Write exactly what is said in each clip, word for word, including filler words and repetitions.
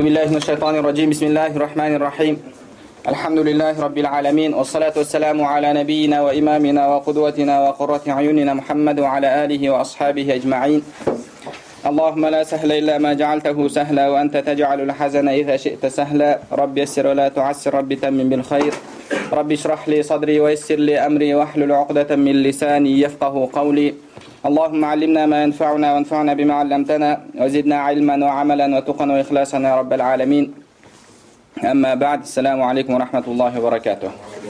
بالله من الشيطان الرجيم بسم الله الرحمن الرحيم الحمد لله رب العالمين والصلاة والسلام على نبينا وإمامنا وقدوتنا وقرة عيوننا محمد وعلى آله وأصحابه أجمعين اللهم لا سهل إلا ما جعلته سهلا وأنت تجعل الحزن إذا شئت سهلا رب يسر ولا تعسر رب تمم بالخير رب اشرح لي صدري ويسر لي أمري واحلل عقدة من لساني يفقه قولي اللهم علمنا ما ينفعنا وانفعنا بما علمتنا وزدنا علما وعملا وتقا وإخلاصا يا رب العالمين أما بعد السلام عليكم ورحمة الله وبركاته.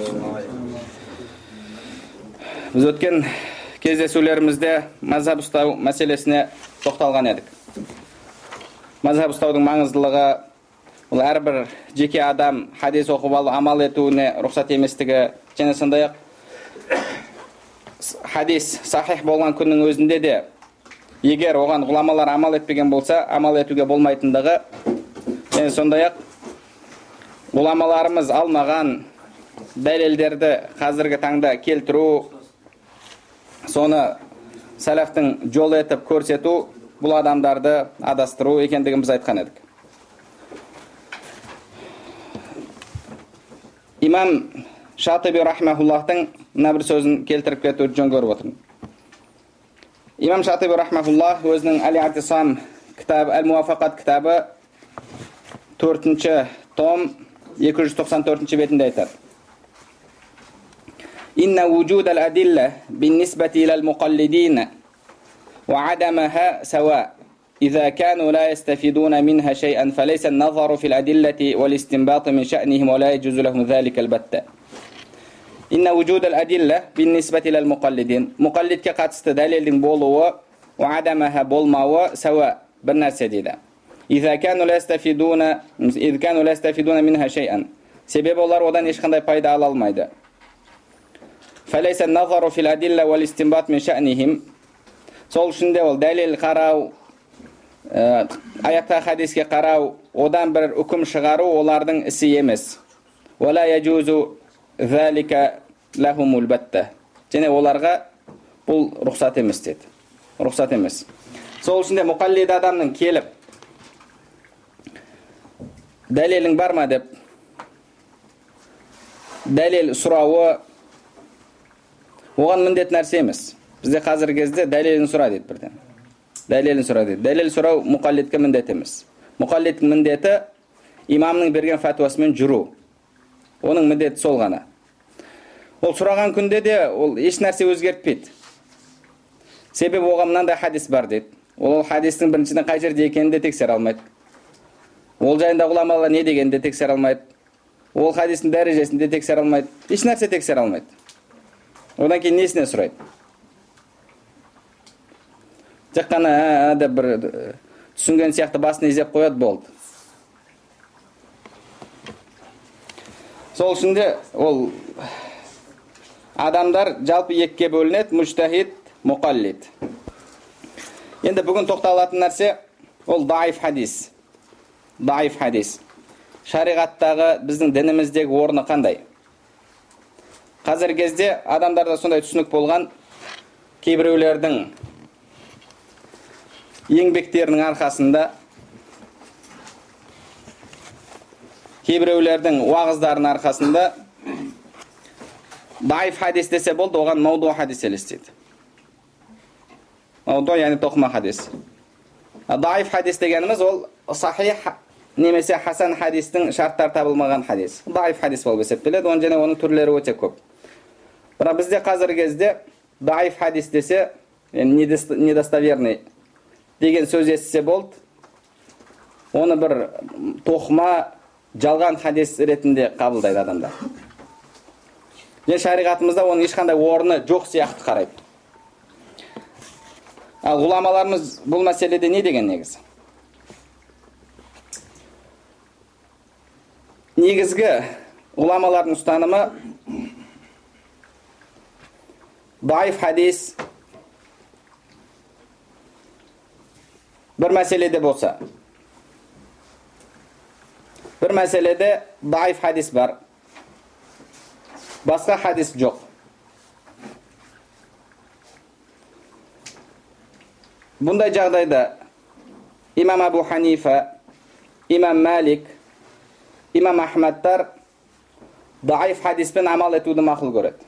Biz o'tgan кездесулерімізде мазхаб ұстау мәселесіне тоқталған едік. Мазхаб ұстаудың маңыздылығы ол әрбір жеке адам хадис оқып алып амал етуіне рұқсат еместігі, және сондай-ақ хадис сахих болған күннің өзінде де егер оған ғұламалар амал етпеген болса, амал етуге болмайтындығы, және сондай-ақ ғұламаларымыз алмаған дәлелдерді қазіргі таңда келтіру, соны сәләфтің жол етіп көрсету, бұл адамдарды адастыру екендігін біз айтқан едік. Имам Шатиби рахмахуллахтың мына бір сөзін келтіріп кетуді жөн көріп отырмын. Имам Шатиби рахмахуллах өзінің Әл-И'тисам кітабы, Әл-Муафақат кітабы төртінші том екі жүз тоқсан төртінші бетінде айтады. Инна вуджуд ал-адилля бин-нисбати илал муқаллидин ва адамаха сава. إذا كانوا لا يستفيدون منها شيئا فليس النظر في الأدلة والاستنباط من شأنهم ولا يجوز لهم ذلك البتة. إن وجود الأدلة بالنسبة إلى المقلدين مقلد كقاتست دليل بولوا وعدمها بولماوا سواء بالناس جديدة. إذا كانوا لا يستفيدون إذا كانوا لا يستفيدون منها شيئا سبب الله ودان إيش خندي فايدة على الميدا. فليس النظر في الأدلة والاستنباط من شأنهم. Сол үшін де ол дәлел қарау, аятта хадиске қарау, одан бір үкім шығару олардың ісі емес. Вала яджузу залика лахумул батта. Және оларға бұл рұқсат емес деді. Рұқсат емес. Сол үшін де мұқаллид адамның келіп дәлелің бар ма деп дәлел сұрауы оған міндет нәрсе емес. Бізде қазіргі кезде дәлелін сұра дейді бірден. Дәлелін сұра дейді. Дәлел сұрау мұқаллидке міндет емес. Мұқаллидтің міндеті имамның берген фәтуасымен жүру. Оның міндеті сол ғана. Ол сұраған күнде де ол еш нәрсе өзгертпейді. Себебі оған мынандай хадис бар дейді. Ол хадистің біріншіден қай жерде екенін де тексере алмайды. Ол жайында ғұламалар не дегенін де тексере алмайды. Ол хадистің дәрежесін де тексере алмайды. Еш нәрсе тексере алмайды. Одан кейін несіне сұрайды? Тек қана да бір түсінген сияқты басын изеп қояды, болды. Сол үшін де ол адамдар жалпы екіге бөлінеді: мужтахид, мұқаллид. Енді бүгін тоқталатын нәрсе ол даиф хадис. Даиф хадис. Шариғаттағы біздің дініміздегі орны қандай? Қазіргі кезде адамдарда сондай түсінік болған, кейбіреулердің еңбектерінің арқасында, кейбіреулердің уағыздардың арқасында даиф хадис десе болды, оған мауду хадис елестейді. Мауду, яғни тоқыма хадис. Даиф хадис дегеніміз ол сахих немесе хасан хадистің шарттар табылмаған хадис. Даиф хадис болып есептеледі, оның және оның түрлері өте көп. Бірақ бізде қазіргі кезде даиф хадис десе, недостоверный деген сөз естісе болды, оны бір тоқыма, жалған хадис ретінде қабылдайды адамдар. Және шариғатымызда оның ешқандай орны жоқ сияқты қарайды. Ал ғұламаларымыз бұл мәселеде не деген негізі? Негізгі ғұламалардың ұстанымы даиф хадис бір мәселеде болса, бір мәселеде даиф хадис бар, басқа хадис жоқ. Бұндай жағдайда имам Абу Ханифа имам Малик, имам Ахмадтар даиф хадиспен амал етуді мақұл көреді.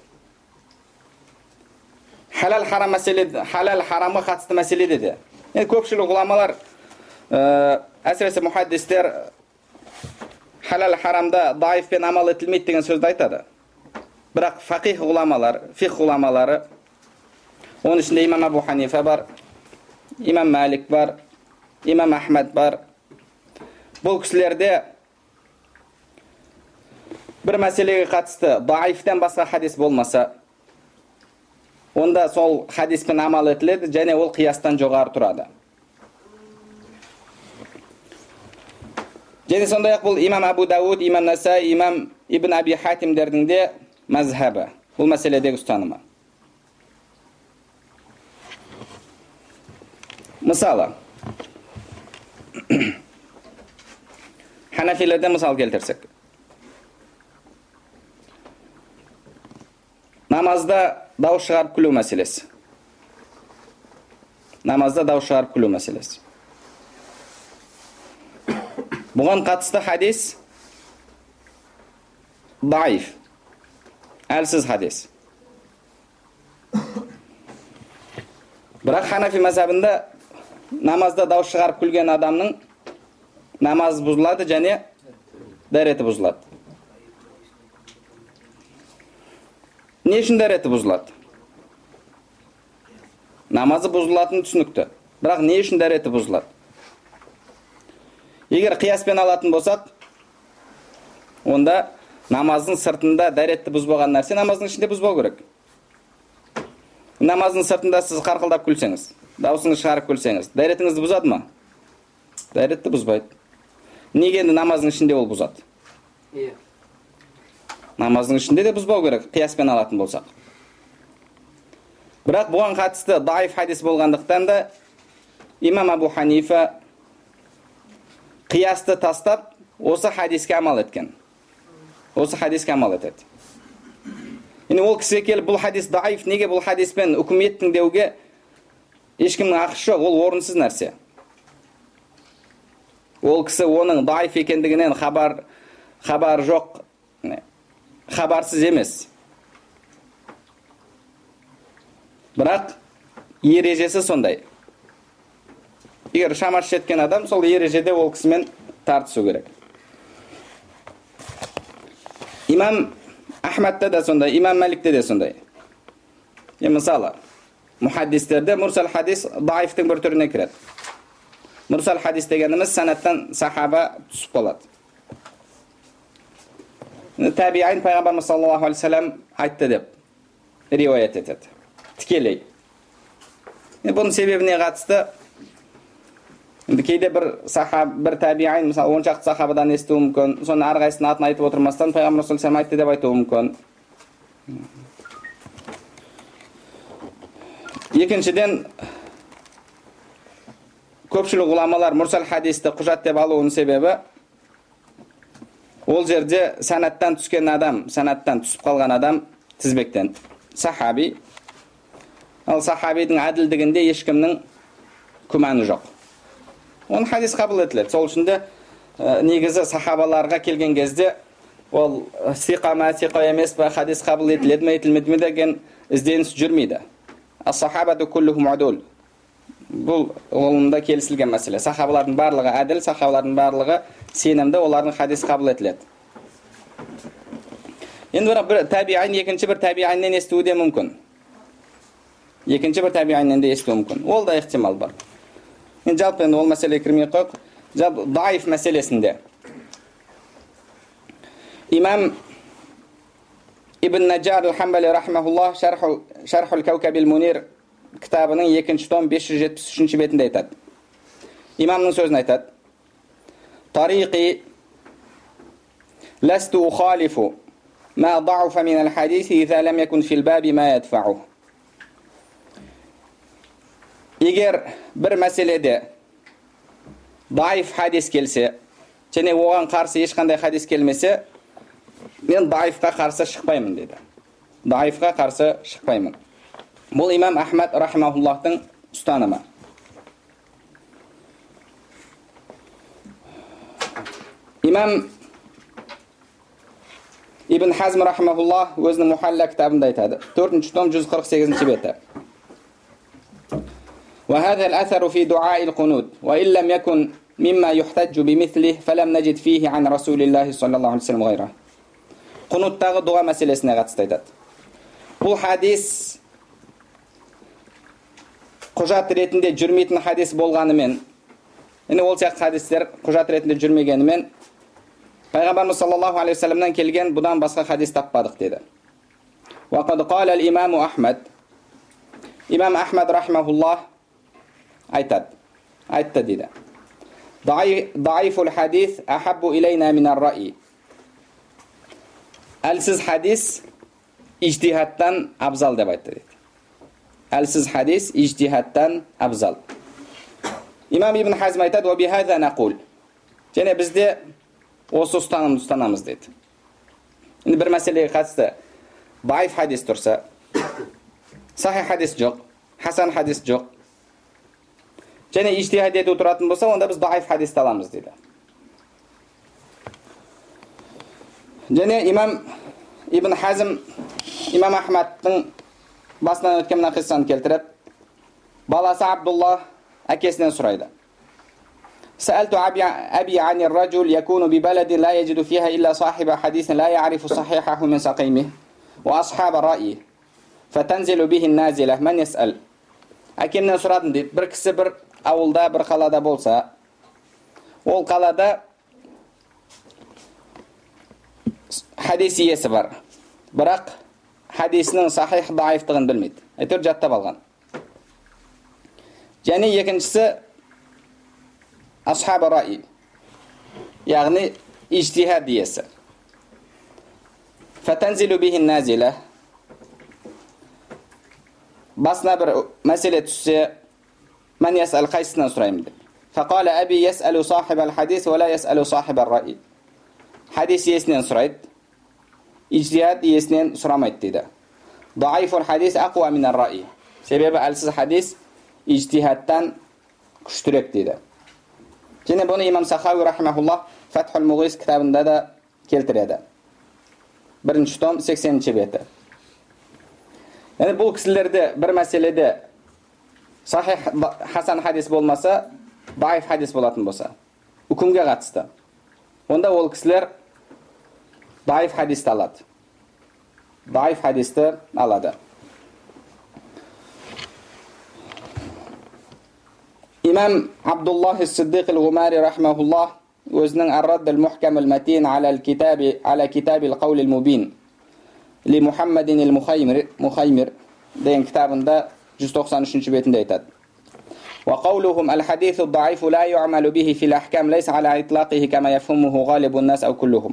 Халал харам мәселе, халал харамға қатысты мәселеде де. Енді көпшілік ғұламалар, әсіресе мұхаддистер халал харамда даифпен амал етілмейді деген сөзді айтады. Бірақ фақих ғұламалар, фиқ ғұламалары, оның ішінде имам Абу Ханифа бар, имам Малик бар, имам Ахмад бар. Бұл кісілерде бір мәселеге қатысты даифтен басқа хадис болмаса, онда сол хадиспен амал етіледі, және ол қиястан жоғары тұрады. Және сондай-ақ бұл имам Абу Дауд, имам Насаи, имам Ибн Аби Хатимдердің де мазхабы, бұл мәселедегі ұстанымы. Мысалы, Ханафилерден мысал келтірсек. Намазда дауыс шығарып күлу мәселесі. Намазда дауыс шығарып күлу мәселесі. Бұған қатысты хадис даиф, әлсіз хадис. Бірақ Ханафи мазхабында намазда дауыс шығарып күлген адамның намаз бұзылады және дәреті бұзылады. Не үшін дәреті бұзылады? Намазы бұзылатыны түсінікті. Бірақ не үшін дәреті бұзылады? Егер қияспен алатын болсақ, онда намаздың сыртында дәретті бұзбаған нәрсе намаздың ішінде бұзбау керек. Намаздың сыртында сіз қарқылдап күлсеңіз, даусыңыз шығарып күлсеңіз, дәретіңізді бұзады ма? Дәретті бұзбайды. Неге енді намаздың ішінде ол бұзады? Иә. Намаздың ішінде де бұзбау керек, қияспен алатын болсақ. Бірақ бұған қатысты даиф хадис болғандықтан да имам Абу Ханифа қиясты тастап, осы хадиске амал еткен. Осы хадиске амал етеді. Енді ол кісі келіп, бұл хадис даиф, неге бұл хадиспен үкім еттің деуге ешкімнің ақысы жоқ, ол орынсыз нәрсе. Ол кісі оның даиф екендігінен хабар, хабар жоқ, хабарсыз емес. Бірақ ережесі сондай. Егер шамасы жеткен адам, сол ережеде ол кісімен тартысу керек. Имам Ахмадта да сондай, имам Маликте де сондай. Е, мысалы, мұхаддистерде мурсал хадис даифтің бір түріне кіреді. Мурсал хадис дегеніміз санаттан сахаба түсіп қалады. Табиин пайғамбарымыз саллаллаху алейхи вассалам айтты деп риуаят етеді. Тікелей. Бұның себебіне қатысты кейде бір сахаб, бір табиин, мысалы он шақты сахабадан естуі мүмкін, соны әрқайсының атын айтып отырмастан пайғамбар саллаллаху алейхи вассалам айтты деп айтуы мүмкін. Екіншіден, көпшілік ғұламалар мурсал хадисті құжат деп алуының себебі, ол жерде санаттан түскен адам, санаттан түсіп қалған адам тізбектен сахаби. Ал сахабидің әділдігінде ешкімнің күмәні жоқ. Оны хадис қабыл етіледі. Сол үшін де негізі сахабаларға келген кезде ол сиқа ма, сиқа емес па, хадис қабыл етіледі ме, етілмеді ме деген ізденіс жүрмейді. Ас-сахабату куллухум удул. Бұл ғылымда келісілген мәселе. Сахабалардың барлығы әділ, сахабалардың барлығы сенімді, олардың хадис қабыл етіледі. Енді бір табиин екінші бір табииннен естуі де мүмкін. Екінші бір табииннен де естуі мүмкін. Ол да ихтимал бар. Енді жалпы енді ол мәселеге кірмей қойық. Жалпы даиф мәселесінде имам Ибн Наджар ал-Хамбали рахмахуллах Шархул Каукабил Мунир кітабының екінші том бес жүз жетпіс үшінші бетінде айтады. Имамның сөзін айтады. Тариқи ласту ухалифу ма да'уфа мин ал-хадиси иза лам якун фил баби ма ядфa'у. Егер бір мәселеде даиф хадис келсе, және оған қарсы ешқандай хадис келмесе, мен даифқа қарсы шықпаймын деді. Даифқа қарсы шықпаймын. Бұл имам Ахмад рахимахуллахтың ұстанымы. имам Ибн Хазм рахмахуллах өзінің Мухалла кітабында айтады. төртінші том жүз қырық сегізінші беті. وهذا الأثر في دعاء القنوت وإن لم يكن مما يحتج بمثله فلم نجد فيه عن رسول الله صلى الله عليه وسلم غيره. Құнуттағы дуа мәселесіне қатысты айтады. Бұл хадис құжат ретінде жүрмейтін хадис болғанымен, яғни ол сияқты хадистер құжат ретінде жүрмегенімен, Пайғамбарымыз саллаллаху алейхи вассаламнан келген бұдан басқа хадис таппадық деді. وقد قال الإمام أحمد имам Ахмад рахмахуллах айтады. Айтты дейді. ضعيف الحديث أحب إلينا من الرأي. Әлсіз хадис ижтихадтан абзал деп айтты дейді. Әлсіз хадис ижтихадтан абзал. Имам Ибн Хазм айтады: وبهذا نقول. Және бізде осы ұстанымды ұстанамыз дейді. Енді бір мәселеге қатысты ضعيف хадис тұрса, сахих хадис жоқ, хасан хадис жоқ, және ижтихад ету тұратын болса, онда біз ضعيف хадисті аламыз дейді. Және имам Ибн Хазм имам Ахмадтың басынан өткен мына қиссаны келтіріп, баласы Абдулла әкесінен сұрайды. سألت أبي عن الرجل يكون ببلد لا يجد فيها إلا صاحب حديث لا يعرف صحيحه من سقيمه وأصحاب الرأي فتنزل به النازلة من يسأل. Әкемнен сұрадым дейді, бір кісі бір ауылда, бір қалада болса, ол қалада хадис иесі бар, бірақ хадисінің сахих даифтығын білмейді, әйтеуір жаттап алған. Және екіншісі асхаб раи, яғни ижтихад иесі. Фатанзилу бихин назила, басына бір мәселе түссе, мен ясал қайсынан сұраймын деп. Фақала әби ясалу сахиб ал-хадис ва ла ясалу сахиб ар-раи. Хадис иесінен сұрайды, ижтихад иесінен сұрамайды дейді. Даифул хадис ақуа мин ар-раи. Себебі әлсіз хадис ижтихадтан күштірек дейді. Және бұны имам Сахауи рахимахуллах Фатхул Муғис кітабында да келтіреді. Бірінші том сексенінші беті. Яғни бұл кісілерде бір мәселеде сахих хасан хадис болмаса, даиф хадис болатын болса, үкімге қатысты, онда ол кісілер даиф хадисті алады. Даиф хадисті алады. Имам Абдуллах ис-Сиддиқ ал-Гумари рахмахуллах өзінің ар-Радд ал-Мухкам ал-Матин аля al-Китаби аля Китаби al-Qawl al-Mubin ли Мухаммадин al-Мухаймир деген кітабында жүз тоқсан үшінші бетінде айтады. وقولهم الحديث الضعيف لا يعمل به في الأحكام ليس على إطلاقه كما يفهمه غالب الناس أو كلهم.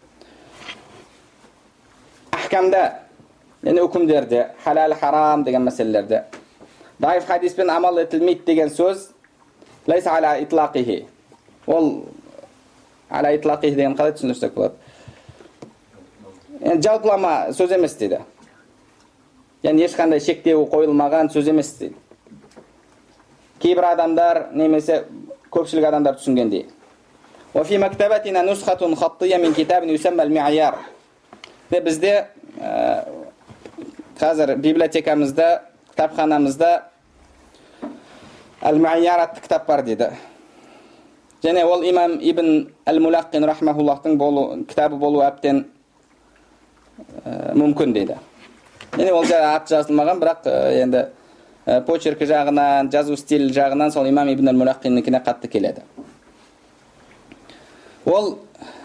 Ahkamda, yani hükümlerde, halal haram деген мәселелерде ضعيف хадиспен амал етілмейді деген сөз ليس على إطلاقه. Ол على إطلاقه деген қалай түсіндірсек болады? Yani жалпылама сөз емес дейді. Yani ешқандай шектеу қойылмаған сөз емес дейді. Кейбір адамдар немесе көпшілік адамдар түсінгендей. وفي مكتبتنا نسخة خطية من كتاب يسمى المعيار. Бізде қазір библиотекамызда, кітапханамызда Al-Ma'yar атты кітап бар дейді. Және ол имам Ибн Ал-Мулаққин рахмахуллахтың болу кітабы болу әбден мүмкін дейді. Және ол ат жазылмаған, бірақ енді почеркі жағынан, жазу стиль жағынан сол имам Ибн Ал-Мулаққиннікіне қатты келеді. Ол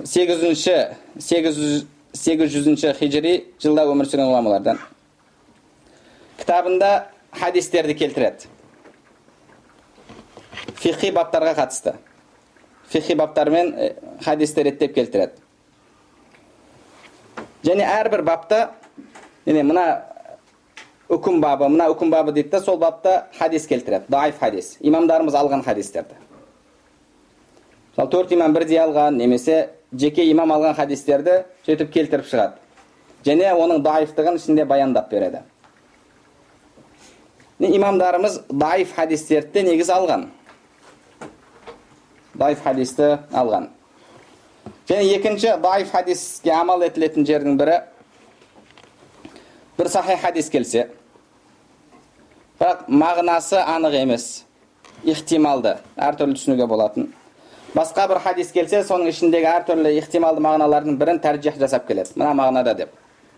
сегіз жүзінші хижри жылда өмір сүрген ғұламалардан. Кітабында хадистерді келтіреді. Фиқи баптарға қатысты. Фиқи баптармен хадистер еттеп келтіреді. Және әрбір бапта, мына үкім бабы, мына үкім бабы дейді, сол бапта хадис келтіреді. Даиф хадис. Имамдарымыз алған хадистерді. Сол төрт имам бірдей алған, немесе жеке имам алған хадистерді сөйтіп келтіріп шығады. Және оның даифтығын ішінде баяндап береді. Имамдарымыз даиф хадистерді негіз алған. Даиф хадисті алған. Және екінші даиф хадиске амал етілетін жердің бірі, бір сахих хадис келсе, бірақ мағынасы анық емес, ихтималды, әртүрлі түсінуге болатын. Басқа бір хадис келсе, соның ішіндегі әртүрлі ихтималды мағыналардың бірін тәржих жасап келеді. Мына мағынада деп.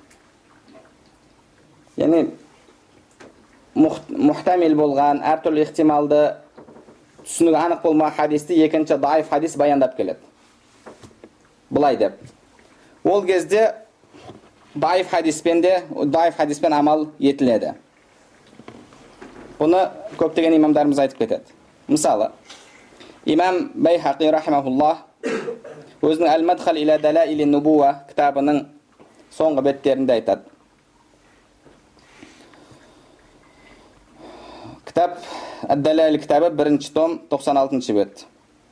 Яғни мұхтамил болған, әртүрлі ихтималды түсінуге анық болмаған хадисті екінші даиф хадис баяндап келеді. Бұлай деп. Ол кезде даиф хадиспен де, даиф хадиспен амал етіледі. Бұны көптеген имамдарымыз айтып кетеді. Мысалы, имам Байхақи рахимахуллах өзінің Әл-Мадхал иля далаили нубуа кітабының соңғы беттерінде айтады. Кітап Әд-Далаил кітабы бірінші том тоқсан алтыншы бет.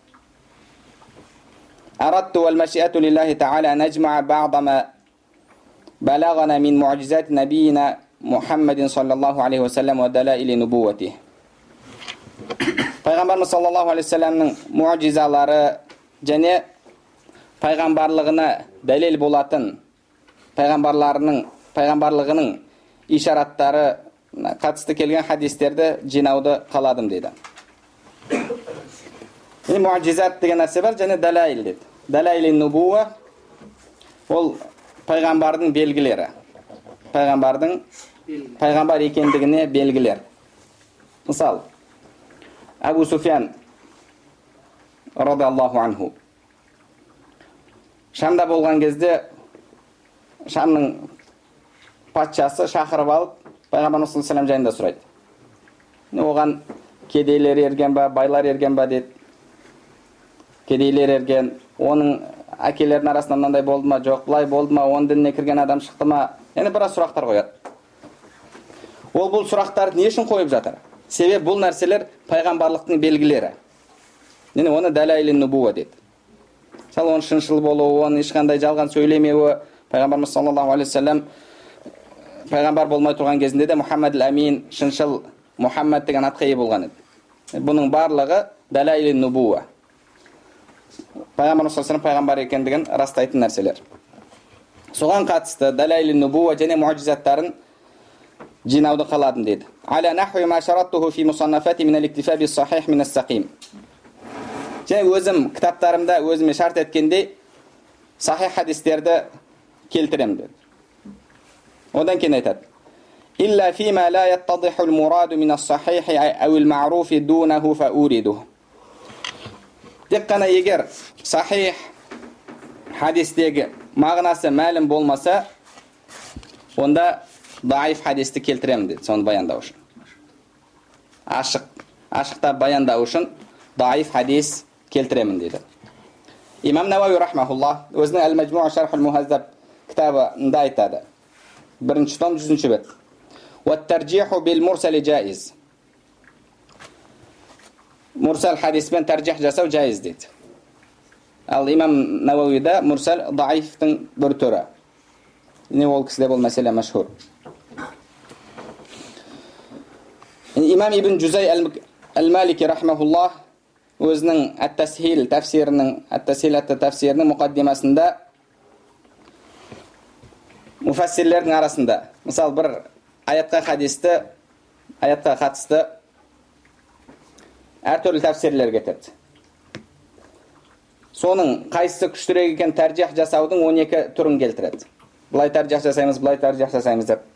أردت والمشيئة لله تعالى أن نجمع بعض ما بلغنا من معجزات نبينا محمد صلى الله عليه وسلم ودلائل نبوته. Пайғамбарымыз саллаллаху алейхи вассаламның муъжизалары және пайғамбарлығына дәлел болатын пайғамбарларының пайғамбарлығының ишараттары қатысты келген хадистерді жинауды қаладым дейді. Енді муъжизат деген нәрсе бар, және далаил дейді. Далаили нубуа ол пайғамбардың белгілері. Пайғамбардың пайғамбар екендігіне белгілер. Мысалы, Абу Суфиян радиаллаху анху Шамда болған кезде Шамның патшасы шақырып алып Пайғамбарымыз саллаллаху алейхи ва саллям жайында сұрайды. Оған кедейлер ерген ба, байлар ерген ба дейді. Кедейлер ерген, оның әкелердің арасында мынандай болды ма, жоқ, былай болды ма, оның дініне кірген адам шықты ма? Яғни біраз сұрақтар қояды. Ол бұл сұрақтарды не үшін қойып жатыр? Себебі бұл нәрселер пайғамбарлықтың белгілері. Яғни оны далаили нубуа дейді. Мысалы, оның шыншыл болуы, оның ешқандай жалған сөйлемеуі, Пайғамбарымыз саллаллаху алейхи ва саллям пайғамбар болмай тұрған кезінде де Мұхаммад әл-Амин, шыншыл Мұхаммад деген атқа ие болған еді. Бұның барлығы далаили нубуа. Пайғамбарымыз саллаллаху алейхи ва саллям пайғамбар екендігін растайтын нәрселер. Соған қатысты далаили нубуа және муъжизаттарын жинауды қаладым дейді. Аля нахви ма шараттуху фи мусаннафати мин ал-иктифа bis-сахих мин ас-сақим. Және өзім кітаптарымда өзіме шарт еткендей сахих хадистерді келтіремін деді. Одан кейін айтады: Илля фима ла яттадиху al-мураду мин ас-сахих ау al-ма'руфи дунаху фауридуху. Тек қана егер сахих хадистегі мағынасы мәлім болмаса, онда даиф хадисті келтіремін деді, соны баяндау үшін. Ашық, ашықта баяндау үшін даиф хадис келтіремін деді. Имам Науави рахмахуллах өзінің Әл-Мәджмуъ шарх аль-Мухаззаб кітабында айтады. Бірінші том жүзінші бет. Уат-тарджиху бил-мурсали джаиз. Мурсал хадиспен тарджих жасау джаиз дейді. Ал имам Науавида мурсал даифтың бір түрі. Не ол кісіде бұл мәселе мәшһүр. Имам Ибн Джузай әл-Малики рахмахуллах өзінің әт-тасхил тәфсирінің әт-тасхил әт-тәфсирінің мұқаддимасында муфассирлердің арасында, мысалы, бір аятқа хадисті, аятқа қатысты әртүрлі тәфсирлер кетеді. Соның қайсысы күштірек екен тәржих жасаудың он екі түрін келтіреді. Бұлай тәржих жасаймыз, бұлай тәржих жасаймыз деп.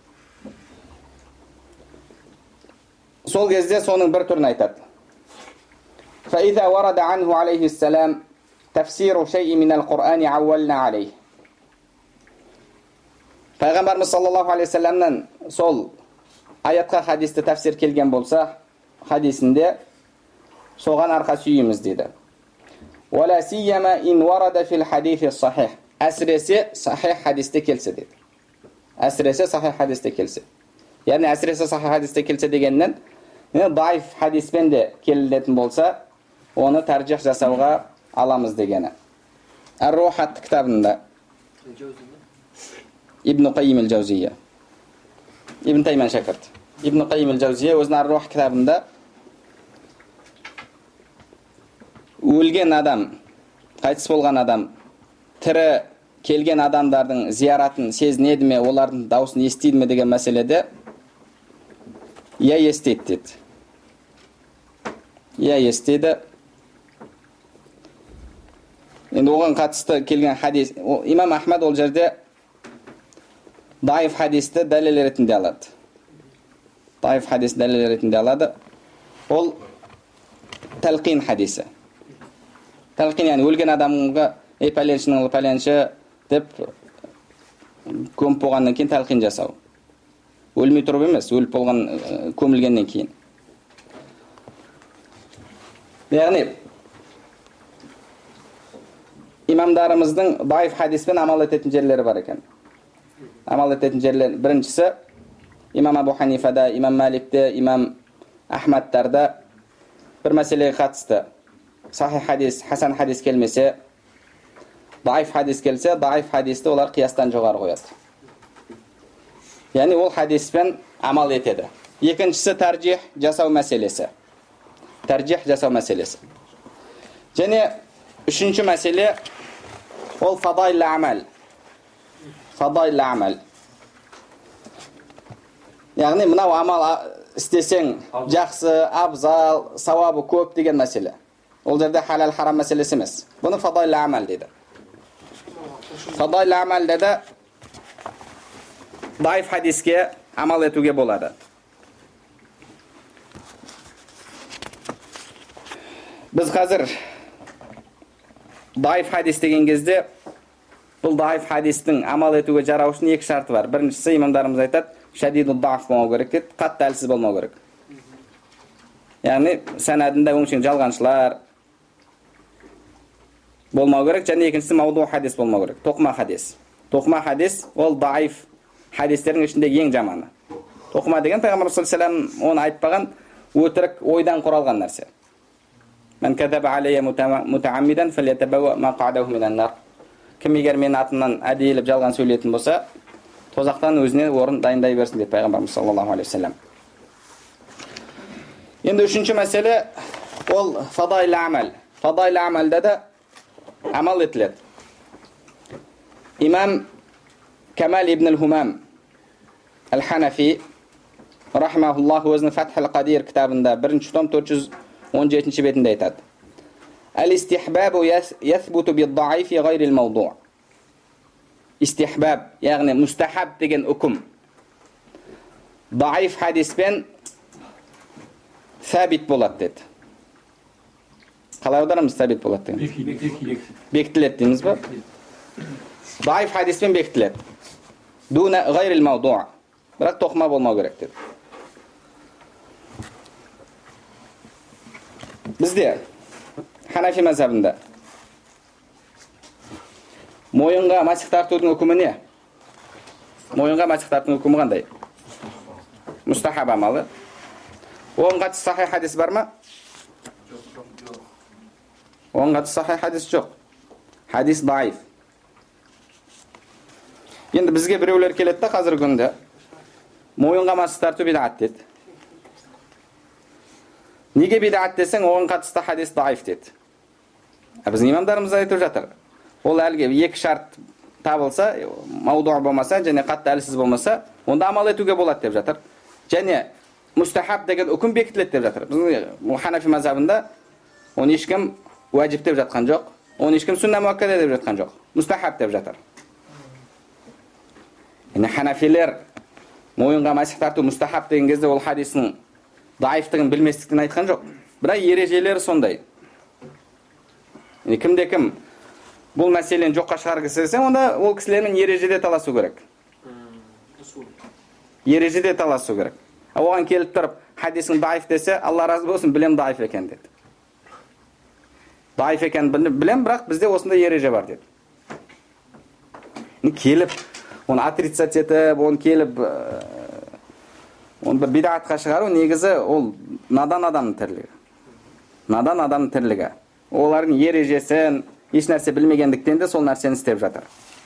Сол кезде соның бір түрін айтады. فإذا ورد عنه عليه السلام تفسير شيء من القرآن عولنا عليه. Пайғамбарымыз саллаллаху алейхи ва салламнан сол аятқа хадисті тәфсир келген болса, хадисінде соған арқа сүйіміз дейді. ولا سيما إن ورد في الحديث الصحيح. Әсіресе сахих хадисте келсе дейді. Әсіресе сахих хадисте келсе. Яғни әсіресе сахих хадисте келсе дегеннен, даиф хадиспен де келілетін болса, оны таржих жасауға аламыз дегені. Ар-Рух атты кітабында Ибн Қайим аль-Джаузия, Ибн Тайман шәкірт, Ибн Қайим аль-Джаузия өзінің Ар-Рух кітабында өлген адам, қайтыс болған адам тірі келген адамдардың зияратын сезінеді ме, олардың дауысын естиді ме деген мәселеде иә естиді деді. Иә естиді. Енді оған қатысты келген хадис, имам Ахмад ол жерде даиф хадисті дәлел ретінде алады. Даиф хадис дәлел ретінде алады. Ол тәлқин хадисі. Тәлқин, яғни өлген адамға ей пәленшінің ұлы пәленші деп көміп болғаннан кейін тәлқин жасау. Өлмей тұрып емес, өліп болған, көмілгеннен кейін. Яғни имамдарымыздың даиф хадиспен амал ететін жерлері бар екен. Амал ететін жерлер біріншісі имам Абу Ханифада, имам Маликте, имам Ахмадтарда бір мәселеге қатысты. Сахих хадис, хасан хадис келмесе, даиф хадис келсе, даиф хадисті олар қиястан жоғары қояды. Яғни ол хадиспен амал етеді. Екіншісі таржих жасау мәселесі. Таржих жасау мәселесі. Және үшінші мәселе ол фадаил амал. Фадаил амал. Яғни мынау амал істесең жақсы, абзал, сауабы көп деген мәселе. Ол жерде халал харам мәселесі емес. Бұны фадаил амал дейді. Фадаил амал деді даиф хадиске амал етуге болады. Біз қазір даиф хадис деген кезде бұл даиф хадистің амал етуге жарау үшін екі шарты бар. Біріншісі имамдарымыз айтады, шадиду даф болмау керек дейді, қатты әлсіз болмау керек. Яғни санадында өңшең жалғаншылар болмау керек. Және екіншісі мауду хадис болмау керек. Тоқма хадис. Тоқма хадис ол даиф хадистердің ішіндегі ең жаманы. Тоқма деген Пайғамбар саллаллаху алейхи ва саллям оны айтпаған, өтірік ойдан құралған нәрсе. Мен кадаба алейя мутааммидан фалятабауа мақадаху минан нар. Кім егер мен атымнан әдейілеп жалған сөйлейтін болса, тозақтан өзіне орын дайындай берсін деп Пайғамбарымыз саллаллаху алейхи ва саллям. Енді үшінші мәселе ол фадаил амал. Фадаил амалда да амал етіледі. Имам Камал ибн al-Humam al-Hanafi рахмахуллах өзінің Фатх ал-Қадир кітабында бірінші том төрт жүз он жетінші бетінде айтады. Al-istihbabu yathbutu bid-da'ifi ghayri al-mawdu'. Istihbab, яғни мустахаб деген үкім даиф хадиспен сәбит болады деді. Қалай аударамыз сәбит болады деген? Бекітіледі дейміз ба? Даиф хадиспен бекітіледі. Дуна ғайрил мауду'. Бірақ тоқма болмау керек деді. Бізде Ханафи мазхабында мойынға масих тартудың үкімі не? Мойынға масих тартудың үкімі қандай? Мустахаб амалы. Оған қатысты сахих хадис бар ма? Оған қатысты сахих хадис жоқ. Хадис даиф. Енді бізге біреулер келеді да қазіргі күнде мойынға масих тарту бидағат деді. Неге бидағат десең, оған қатысты хадис даиф деді. Біздің имамдарымыз айтып жатыр. Ол әлге екі шарт табылса, мауду болмаса, және қатты әлсіз болмаса, онда амал етуге болады деп жатыр. Және мустахаб деген үкім бекітіледі деп жатыр. Біздің Ханафи мазхабында оны ешкім уәжіп деп жатқан жоқ. Оны ешкім сүнна муаккада деп жатқан жоқ. Мустахаб деп жатыр. Яғни Ханафилер мойынға масих тарту мустахаб деген кезде ол хадистің даифтығын білместіктен айтқан жоқ. Бірақ ережелері сондай. Кімде кім бұл мәселені жоққа шығарғысы келсе, онда ол кісілермен ережеде таласу керек. Ережеде таласу керек. Оған келіп тұрып, хадисің даиф десе, Алла разы болсын, білем даиф екен деді. Даиф екен білем, бірақ бізде осындай ереже бар деді. Келіп, оны отрицать етіп, оны келіп, оны бір бидағатқа шығару, негізі ол надан адамның тірлігі. Надан адамның тірлігі. Олардың ережесін, еш нәрсе білмегендіктен де сол нәрсені істеп жатыр.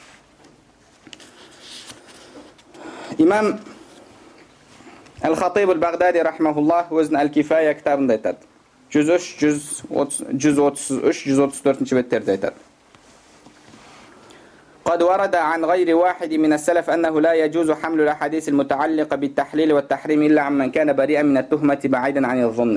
Имам Әл-Хатиб Әл-Бағдади рахмахуллах өзінің Әл-Кифая кітабында айтады. жүз үш жүз отыз үш жүз отыз төртінші беттерде айтады. قد ورد عن غير واحد من السلف أنه لا يجوز حمل الأحاديث المتعلقة بالتحليل والتحريم إلا عمن كان بريئا من التهمة بعيدا عن الظن.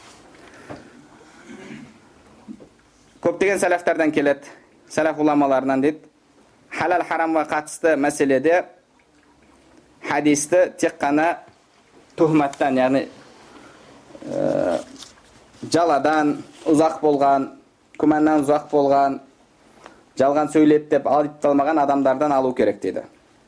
Көптеген сәләфтәрдән келет, сәләф уламаларынан дейді, халал харамға қатысты мәселеде хадисті тек қана тухматтан, яғни ә, жаладан ұзақ болған, күмәннан ұзақ болған, жалған сөйлеп деп айыпталмаған адамдардан алу керек дейді.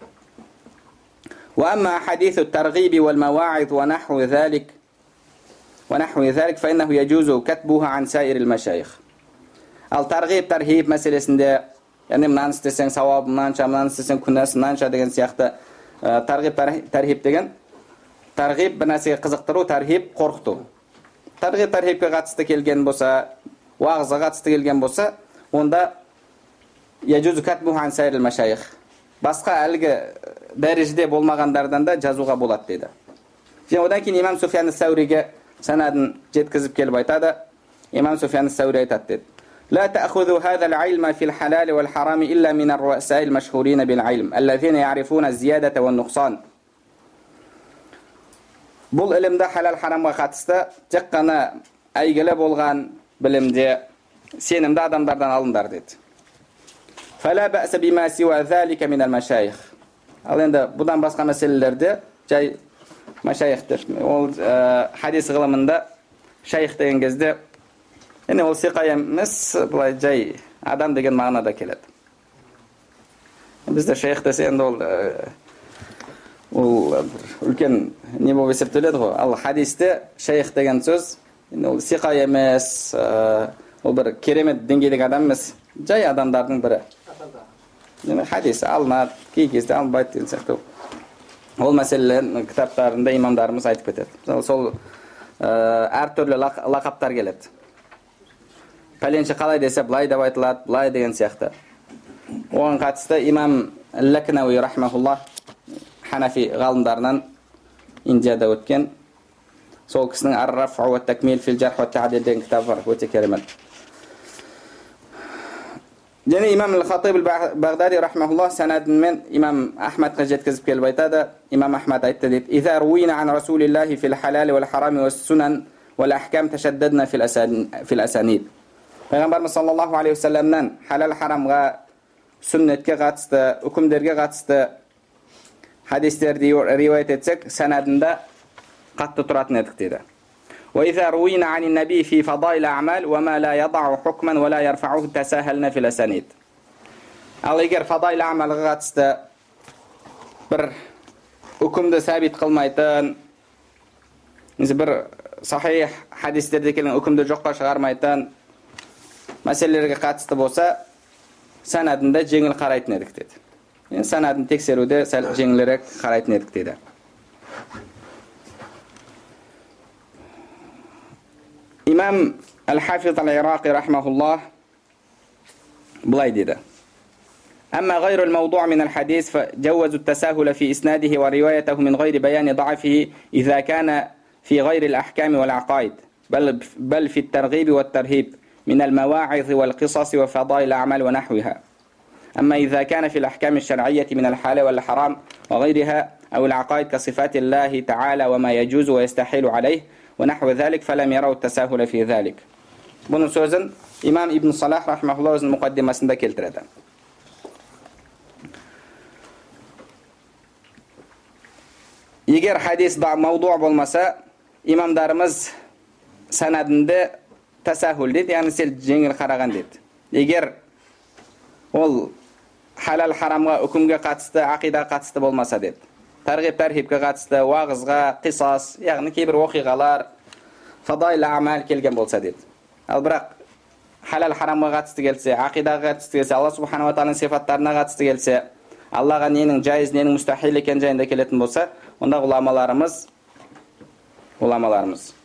وأما حديث الترغيب والمواعظ ونحو ذلك ونحو ذلك فإنه يجوز كتبها عن سائر المشايخ. Ал тарғиб тархиб мәселесінде, яғни мынаны істесең сауабы мынанша, мынаны істесең күнәсі мынанша деген сияқты тарғиб тархиб деген, тарғиб бір нәрсеге қызықтыру, тархиб қорқыту. Тарғиб тархибке қатысты келген болса, уағызға қатысты келген болса, онда яджузу катбуху ан сайрил машайих. Басқа әлгі дәрежеде болмағандардан да жазуға болады дейді. Және одан кейін имам Суфиян ас-Сауриге санадын жеткізіп келіп айтады. Имам Суфиян ас-Саури айтады дейді: لا تأخذوا هذا العلم في الحلال والحرام إلا من الرؤساء المشهورين بالعلم الذين يعرفون الزيادة والنقصان. Бұл ілімді халал харамға қатысты тек қана әйгілі болған білімде сенімді адамдардан алыңдар дейді. فلا بأس بما سوى ذلك من المشايخ. Ал енді бұдан басқа мәселелерде жай машайихтер. Ол хадис ғылымында шайх деген кезде яғни ол сиқа емес, былай жай адам деген мағынада келеді. Бізде шайх десе енді ол ол үлкен не болып есептеледі ғой. Ал хадисте шайх деген сөз ол сиқа емес, ол бір керемет деңгейдегі адам емес, жай адамдардың бірі. Хадис алынады, кей кезде алынбайды деген сияқты. Ол мәселелер кітаптарында имамдарымыз айтып кетеді. Сол әртүрлі лақаптар келеді. Пәленші қалай десе былай деп айтылады, былай деген сияқты. Оған қатысты имам Лакнауи рахмахуллах, ханафи ғалымдарынан Индияда өткен, сол кісінің ар-рафъу ва такмил фил жарх ва таъдил деген кітабы бар, өте керемет. Және имам Ал-Хатиб Ал-Бағдади рахмахуллах санадымен имам Ахмадқа жеткізіп келіп айтады. Имам Ахмад айтты дейді: "Иза руина ан Расулиллахи фил халали вал харами вас сунан вал ахкам ташаддадна фил асанид." Пайғамбарымыз саллаллаху алейхи ва салламнан халал харамға, сүннетке қатысты, үкімдерге қатысты хадистерді риуаят етсек, санадында қатты тұратын едік дейді. وإذا روينا عن النبي في فضائل الأعمال وما لا يضع حكما ولا يرفعه تساهلنا في الأسانيد. Ал егер фадаил амалға қатысты бір үкімді сәбит қылмайтын, бір сахих хадистерде келген үкімді жоққа шығармайтын мәселелерге қатысты болса, санадында жеңіл қарайтын едік деді. Санадын тексеруде сәл жеңілірек қарайтын едік деді. Имам Ал-Хафиз Ал-Ирақи рахмахуллах былай дейді: أما غير الموضوع من الحديث فجوز التساهل في إسناده وروايته من غير بيان ضعفه إذا كان في غير الأحكام والعقائد بل بل في الترغيب والترهيب من المواعظ والقصص وفضائل الأعمال ونحوها. أما إذا كان في الأحكام الشرعية من الحلال والحرام وغيرها أو العقائد كصفات الله تعالى وما يجوز ويستحيل عليه ونحو ذلك فلم يروا التساهل في ذلك. Bunun sözün İmam İbn Salah rahmehullah özünün mukaddimesinde keltiredi. Егер hadis mavdu болмаса, имамдарымыз санадында тасахул дейді, яғни сел жеңіл қараған дейді. Егер ол халал харамға, үкімге қатысты, ақидаға қатысты болмаса дейді. Тарғиб тархибке қатысты, уағызға, қисас, яғни кейбір оқиғалар, фадаил амал келген болса дейді. Ал бірақ халал харамға қатысты келсе, ақидаға қатысты келсе, Алла субханала тағаланың сифаттарына қатысты келсе, Аллаға ненің жайыз, ненің мұстахил екен жайында келетін болса, онда ғұламаларымыз ғұламаларымыз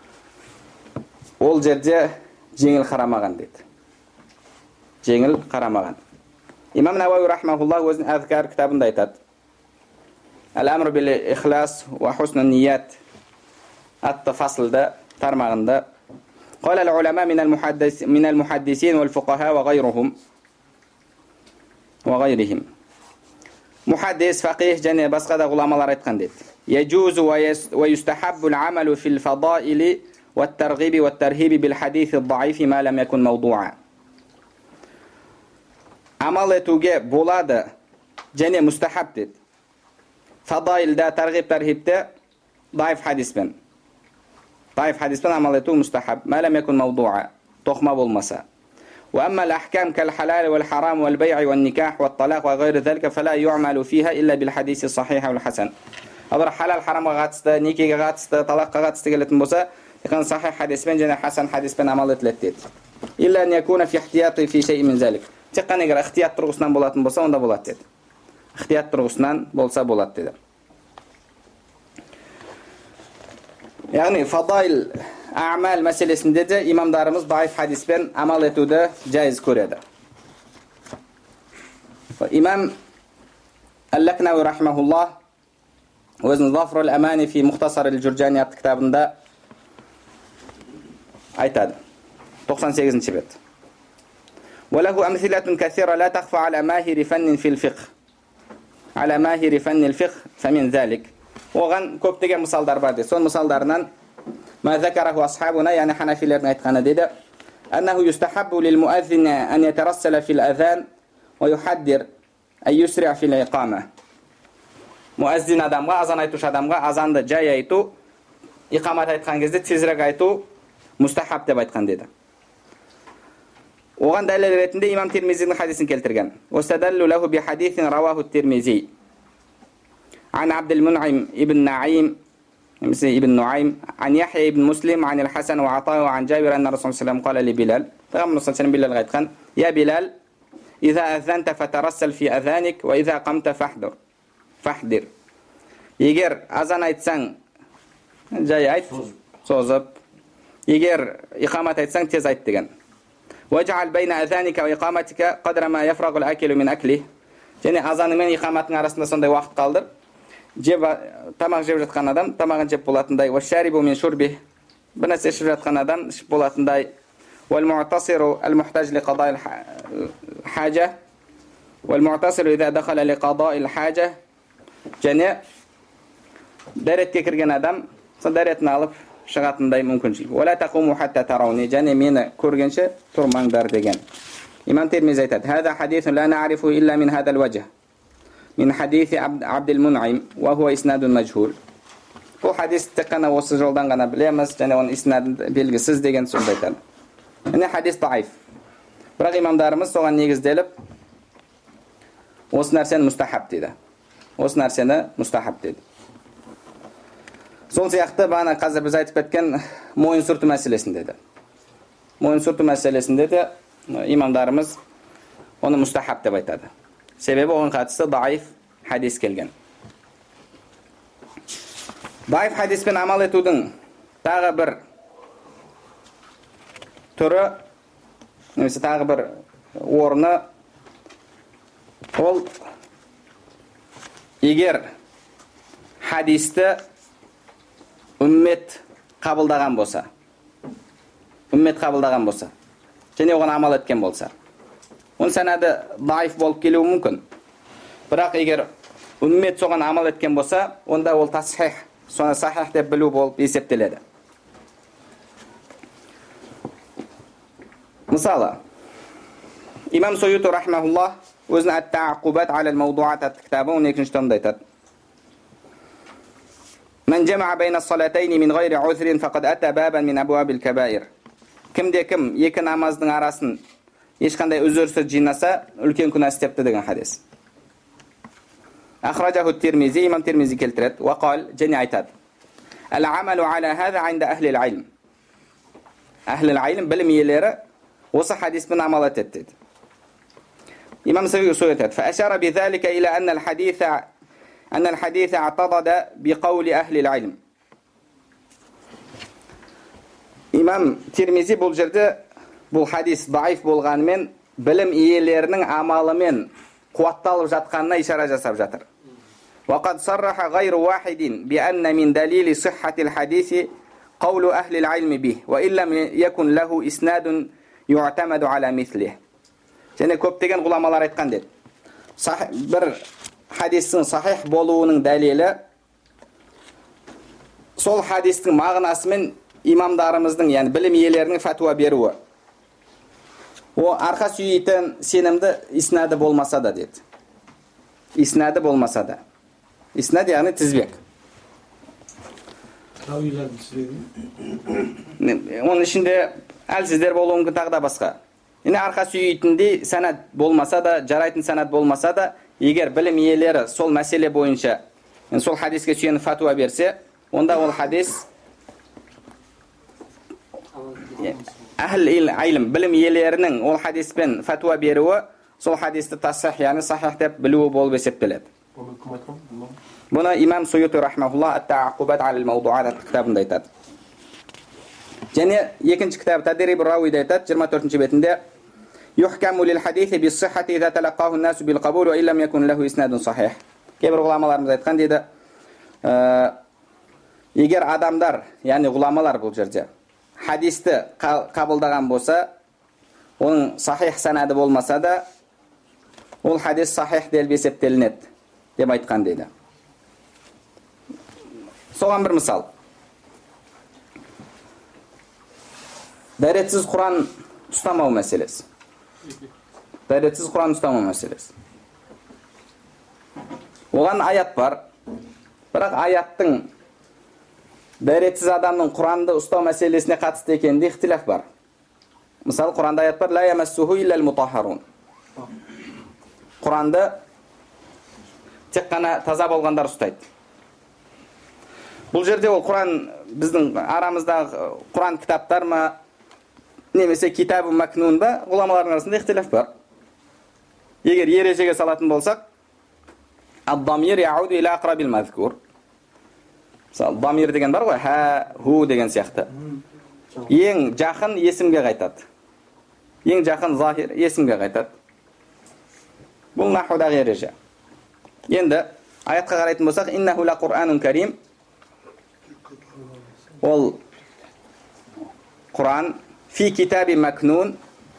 ол жерде жеңіл қарамаған дейді. Жеңіл қарамаған. Имам Науави рахмахуллах өзінің Әзкар кітабында айтады: Әл-әмру бил ихлас ва хусн ният атты фасылда тармағында: قال العلماء من المحدث من المحدثين والفقهاء وغيرهم ва гайрихим. Мухаддис, фақих және басқа да ғұламалар айтқан деді. Яджузу ва юстахаббул амалу фил фадаили ва тарғиби ва тархиби бил хадиси даифи ма лам якун мавдуа. Амал етуге болады және мустахаб деді. Фадаилда, тарғиб тархибте даиф хадиспен. Даиф хадиспен амал ету мустахаб. Ма лам якун мавдуа. Тоқма болмаса. وأما الأحكام كالحلال والحرام والبيع والنكاح والطلاق وغير ذلك فلا يعمل فيها إلا بالحديث الصحيح والحسن. أضر حلال حرام غاتست نيكي غاتست طلاق غاتست قلت موسى يكون صحيح حديث بين جنا حسن حديث بين عمل ثلاثة إلا أن يكون في احتياط في شيء من ذلك. تقني قرأ احتياط ترغسنان بولات موسى وندا بولات تد. احتياط ترغسنان بولسا بولات تد. يعني فضائل أعمال meselesinde de imamlarımız daif hadisben amal etüde caiz köredi. İmam El-Leknavi rahimahullah özün Zafrul Amani fi Muhtasar el-Jurjani adlı kitabında aytadı. doksan sekizinci bet. وله أمثلة كثيرة لا تخفى على ماهر فن في الفقه. على ماهر فن الفقه فمن ذلك. Oğan köptegen misallar var dedi. Son misallarından ما ذكره أصحابنا يعني حنفيلرنا يتخانا ديدا أنه يستحب للمؤذن أن يترسل في الأذان ويحذر أن يسرع في الإقامة. مؤذن adamga azan aytuş adamga azandı jay aytu iqamat aytkan кезде tezrek aytu mustahab deb aytkan dedi. Oğan dalil retinde İmam Tirmizi'nin hadisini keltirgen. Wastadallu lahu bi hadithin rawahu Tirmizi. An Abdul Mun'im ibn Na'im مثل ابن نعيم عن يحيى ابن مسلم عن الحسن وعطاء وعن جابر أن الرسول صلى الله عليه وسلم قال لبلال تغم الرسول صلى الله عليه وسلم بلال غيت خان يا بلال إذا أذنت فترسل في أذانك وإذا قمت فاحذر فاحذر يجر أذان أيتسان جاي أيت صوزب يجر إقامة أيتسان تيز أيتجن واجعل بين أذانك وإقامتك قدر ما يفرغ الأكل من أكله يعني أذان من إقامتنا arasında sonday vaqt kaldır. Jeba тамақ жеп жатқан адам тамағын жеп болатындай вашарибу мин шурби бір нәрсе ішіп жатқан адам ішіп болатындай вал муътасиру ал мухтаж ли қадаи ал хажа вал муътасиру иза дахала ли қадаи ал хажа және дәретке кірген адам сол дәретін алып шығатындай мүмкіншілік вала тақуму хатта тарауни және мені көргенше тұрмаңдар деген. Имам Тирмизи айтады хаза хадисун ла на'рифу илля мин хазал вajh من حديث عبد المنعم وهو إسناد مجهول. Bu hadis tıkkana осы жолдан ғана білеміз, және оның isnad белгісіз деген сөз айтады. Міне hadis даиф. Бірақ имамдарымыз соған негізделіп, осы нәрсені мустахаб дейді. Осы нәрсені мустахаб дейді. Сол сияқты бағана қазір біз айтып кеткен мойын сүрту мәселесінде де. Мойын сүрту мәселесінде де имамдарымыз оны мустахаб деп айтады. Себебі оған қатысты даиф хадис келген. Даиф хадиспен амал етудің тағы бір түрі, немесе тағы бір орны, ол егер хадисті үммет қабылдаған болса, үммет қабылдаған болса, және оған амал еткен болса, он санады даиф болып келуі мүмкін. Бірақ егер үммет соған амал еткен болса, онда ол тасхих, соны сахих деп білу болып есептеледі. Мысалы, имам Сойути рахмахуллах өзінің ат-таъқубат алал мавдуат атты кітабы он екінші томда айтады. Мен жамаа байна ас-салатайни мин гайри узрин фақад ата бабан мин абуабил кабаир. Кімде кім екі намаздың арасын ешқандай үзірсіз жинаса, үлкен күнә істепті деген хадис. أخرجه الترمذي إمام الترمذي كالترت وقال جني عتاد العمل على هذا عند أهل العلم أهل العلم بل ميليرة وصح حديث من عملات التد إمام سوي سويتات فأشار بذلك إلى أن الحديث أن الحديث اعتضد بقول أهل العلم. إمام الترمذي بولجرد بول حديث ضعيف بولغان من بلم إيليرنن عمل من قوتال جاتقاننا إشارة جساب جاتر. وقد صرح غير واحد بأن من دليل صحة الحديث قول أهل العلم به وإن لم يكن له إسناد يعتمد على مثله. Және көптеген ғұламалар айтқан деді. бір хадистің сахих болуының дәлелі сол хадистің мағынасымен имамдарымыздың, яғни білім иелерінің фәтуа беруі. О арқа сүйейтін сенімді иснады болмаса да деді. Иснады болмаса да. Иснад яғни тізбек. Рауилардың тізбегі. Оның ішінде әлсіздер болуы мүмкін, тағы да басқа. Енді арқа сүйейтіндей сәнат болмаса да, жарайтын сәнат болмаса да, егер білім иелері сол мәселе бойынша сол хадиске сүйеніп фәтуа берсе, онда ол хадис әхл илм, білім иелерінің ол хадиспен фәтуа беруі сол хадисті тасих, яғни сахих деп білуі болып есептеледі. Бұны имам Суйути рахмахулла ат-таъақубат алал мавдуат кітабында айтады. Және екінші кітап Тадрииб ар-Рауида айтады, жиырма төртінші бетінде: "Юхкаму лил хадиси бис-сиххати иза талаққаху ан-насу бил-қабул ва иллам якун лаху иснадун сахих." Кейбір ғұламаларымыз айтқан дейді, егер адамдар, яғни ғұламалар бұл жерде хадисті қабылдаған болса, оның сахих санады болмаса да, ол хадис сахих деп есептелінеді деп айтқан дейді. Соған бір мысал. Дәретсіз Құран ұстамау мәселесі. Дәретсіз Құран ұстамау мәселесі. Оған аят бар. Бірақ аяттың дәретсіз адамның Құранды ұстау мәселесіне қатысты екенінде ихтилаф бар. Мысалы, Құранда аят бар: "Ла ямассуху иллал мутаххарун." Құранды тек қана таза болғандар ұстайды. Бұл жерде ол Құран біздің арамыздағы Құран кітаптар ма, немесе китабу макнун ба, ғұламалардың арасында ихтилаф бар. Егер ережеге салатын болсақ, ад-дамир яуду иля aqrabil mazkur. Мысалы, дамир деген бар ғой, ха, ху деген сияқты. Ең жақын есімге қайтады. Ең жақын захир есімге қайтады. Бұл нахудағы ереже. Енді аятқа қарайтын болсақ, иннаху ла Құр'анун карим. Ол Құран фи китаби макнун.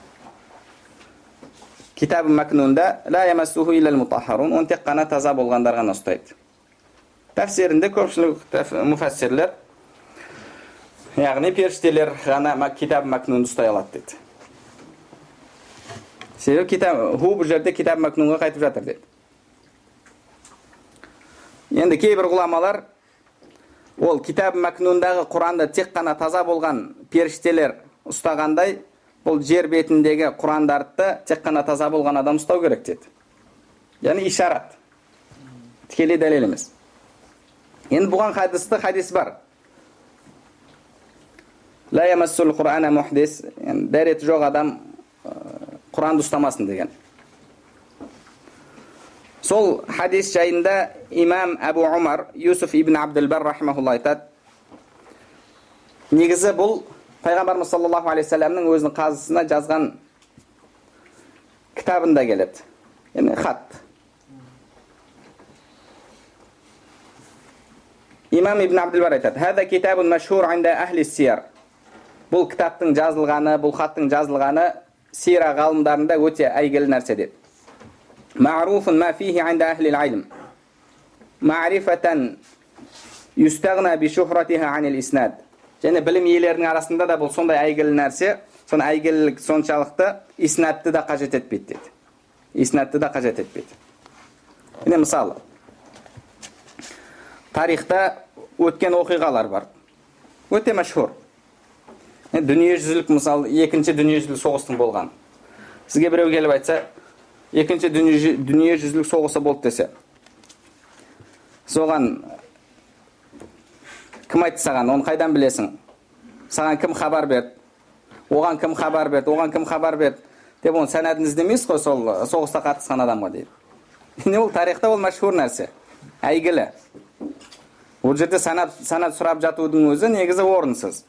Китабы макнунда ла ямассуху иллал мутаххарун. Он тек қана таза болғандар ғана ұстайды. Тәфсирінде көпшілік муфассирлер, яғни періштелер ғана китабы макнунды ұстай алады дейді. Себебі китаб ху бұл жерде китабы макнунға қайтып жатыр дейді. Енді кейбір ғұламалар ол китабы макнундағы Құранды тек қана таза болған періштелер ұстағандай, бұл жер бетіндегі Құрандарды тек қана таза болған адам ұстау керек дейді. Яғни ишарат. Тікелей дәлел емес. Енді бұған хадисті хадис бар. Ла ямассул Құр'ана мухдис. Дәреті жоқ адам Құранды ұстамасын деген. Сол хадис жайында имам Абу Умар Юсуф ибн Абдул-Бар рахимахулла айтады. Негізі бұл Пайғамбарымыз саллаллаху алейхи саламның өзінің қазысына жазған кітабында келеді. Яғни хат. Имам ибн Абдул-Бар айтады: "Хада китабун машхур инда ахли сияр." Бұл кітаптың жазылғаны, бұл хаттың жазылғаны сира ғалымдарында өте әйгілі нәрсе деді. Ма'руфун ма фихи инда ахли al-ilm. Ma'rifatan yustaghna bi shuhratiha 'an al-isnad. Және білім иелерінің арасында да бұл сондай әйгілі нәрсе, соны әйгілілік соншалықты иснадты да қажет етпейді деді. Иснадты да қажет етпейді. Міне мысалы, тарихта өткен оқиғалар бар. Өте мәшһүр. Дүниежүзілік, мысалы, екінші дүниежүзілік соғыстың болған. Сізге біреу келіп айтса, екінші дүниежүзілік соғысы болды десе, соған кім айтты саған, оны қайдан білесің? Саған кім хабар берді? Оған кім хабар берді? Оған кім хабар берді? Деп оны сәнәдін іздемейсіз ғой сол соғыста қатысқан адамға дейді. Не ол тарихта ол мәшһүр нәрсе, әйгілі. Ол жерде санат санат сұрап жатудың өзі негізі орынсыз.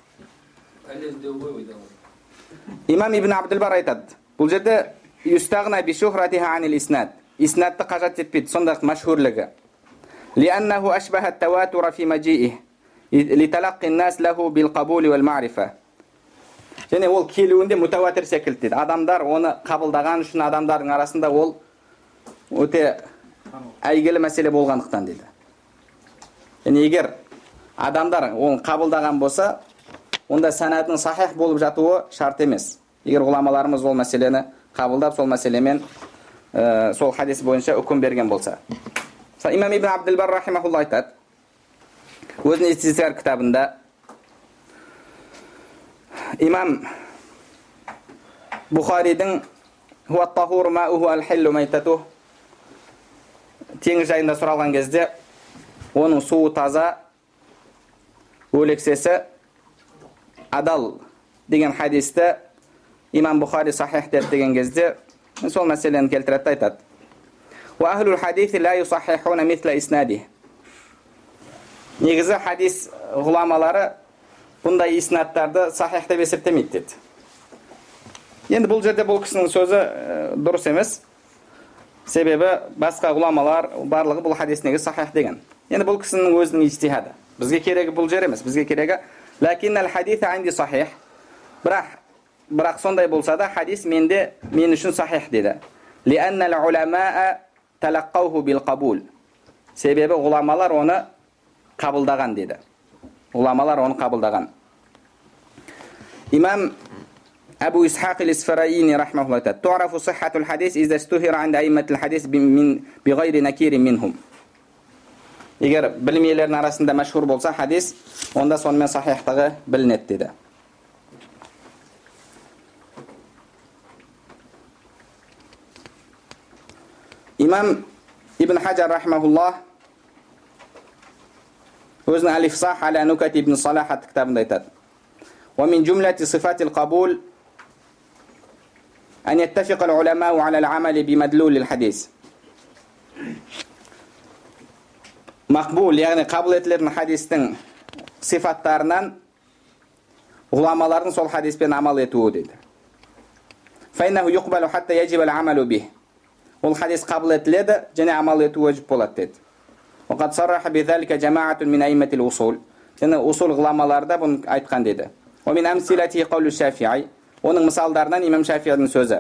Имам ибн Абдул-Бар айтады, бұл жерде юстағна би шухратиха анил иснад. Иснадты қажет етпейді, сондай мәшһүрлігі. Лианнаху ашбаха ат-таватура фи маджи'их. Литалаққи ан-нас лаху бил-қабули вал-ма'рифа. Және ол келуінде мутаватир секілді дейді. Адамдар оны қабылдаған үшін адамдардың арасында ол өте әйгілі мәселе болғандықтан дейді. Яғни егер адамдар оны қабылдаған болса, онда санатының сахих болып жатуы шарт емес. Егер ғұламаларымыз ол мәселені қабылдап, сол мәселемен ә, сол хадис бойынша үкім берген болса. Имам Ибн Абдул-Бар рахимахулла айтады, өзінің Истизкар кітабында, имам Бухаридің «Хуат-тахур мауху ал-хиллу майтатух» теңіз жайында сұралған кезде, оның суы таза, өлексесі адал деген хадисті имам Бухари сахих деген кезде сол мәселені келтіреді, айтады. Ва ахлул хадиси ла юсахихуна мисла иснади. Негізі хадис ғұламалары бұндай иснаттарды сахих деп есептемейді деді. Енді бұл жерде бұл кісінің сөзі дұрыс емес. Себебі басқа ғұламалар барлығы бұл хадис негізі сахих деген. Енді бұл кісінің өзінің ижтихады. Бізге керегі бұл жер емес. Бізге керегі лакиннал хадиса анди сахих. Бірақ бірақ сондай болса да хадис менде мен үшін сахих деді. Лианнал уламаа талаққауху бил қабул. Себебі ғұламалар оны қабылдаған деді. Ғұламалар оны қабылдаған. Имам Абу Исхақ ал-Исфарайини рахмахуллах айтады: "Ту'рафу сиххатул хадис иза стухира анда аимматул хадис биғайри накирин минхум." Егер білімелердің арасында мәшһүр болса хадис, онда сонымен сахихтығы білінеді деді. Имам Ибн Хаджар рахмахуллах өзінің Алифсах аля нукат ибн Салах атты кітабында айтады: "Ва мин жумлати сифатил қабул ан яттафиқ ал-уламау аля ал-амали бимадлул ал-хадис." Мақбул, яғни қабыл етілетін хадистің сифаттарынан ғұламалардың сол хадиспен амал етуі дейді. "Файнаху юқбалу хатта яджиб ал-амалу бих." Ол хадис қабыл етіледі, және амал ету уәжіп болады деді. وقد صرح بذلك جماعة من أئمة الأصول. Және усул ғұламаларда бұны айтқан деді. ومن أمثلته قول الشافعي. Оның мысалдарынан имам Шафиғидің сөзі.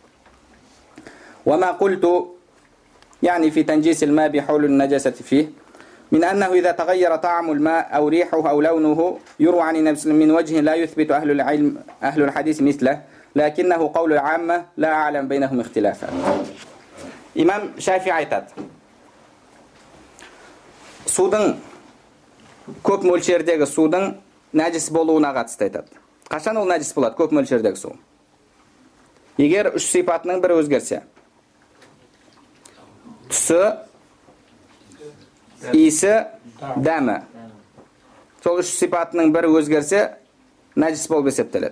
وما قلت يعني في تنجيس الماء بحول النجاسة فيه من أنه إذا تغير طعم الماء أو ريحه أو لونه يروى عن النبي من وجه لا يثبت أهل العلم أهل الحديث مثله لكنه قول العامة لا أعلم بينهم اختلافا. İmam Şafii айтады: судың көп мөлшердегі судың нәжіс болуына қатысты айтады. Қашан ол нәжіс болады, көп мөлшердегі су? Егер үш сипатының бірі өзгерсе, түсі, иісі, дәмі, сол үш сипатының бірі өзгерсе, нәжіс болып есептеледі.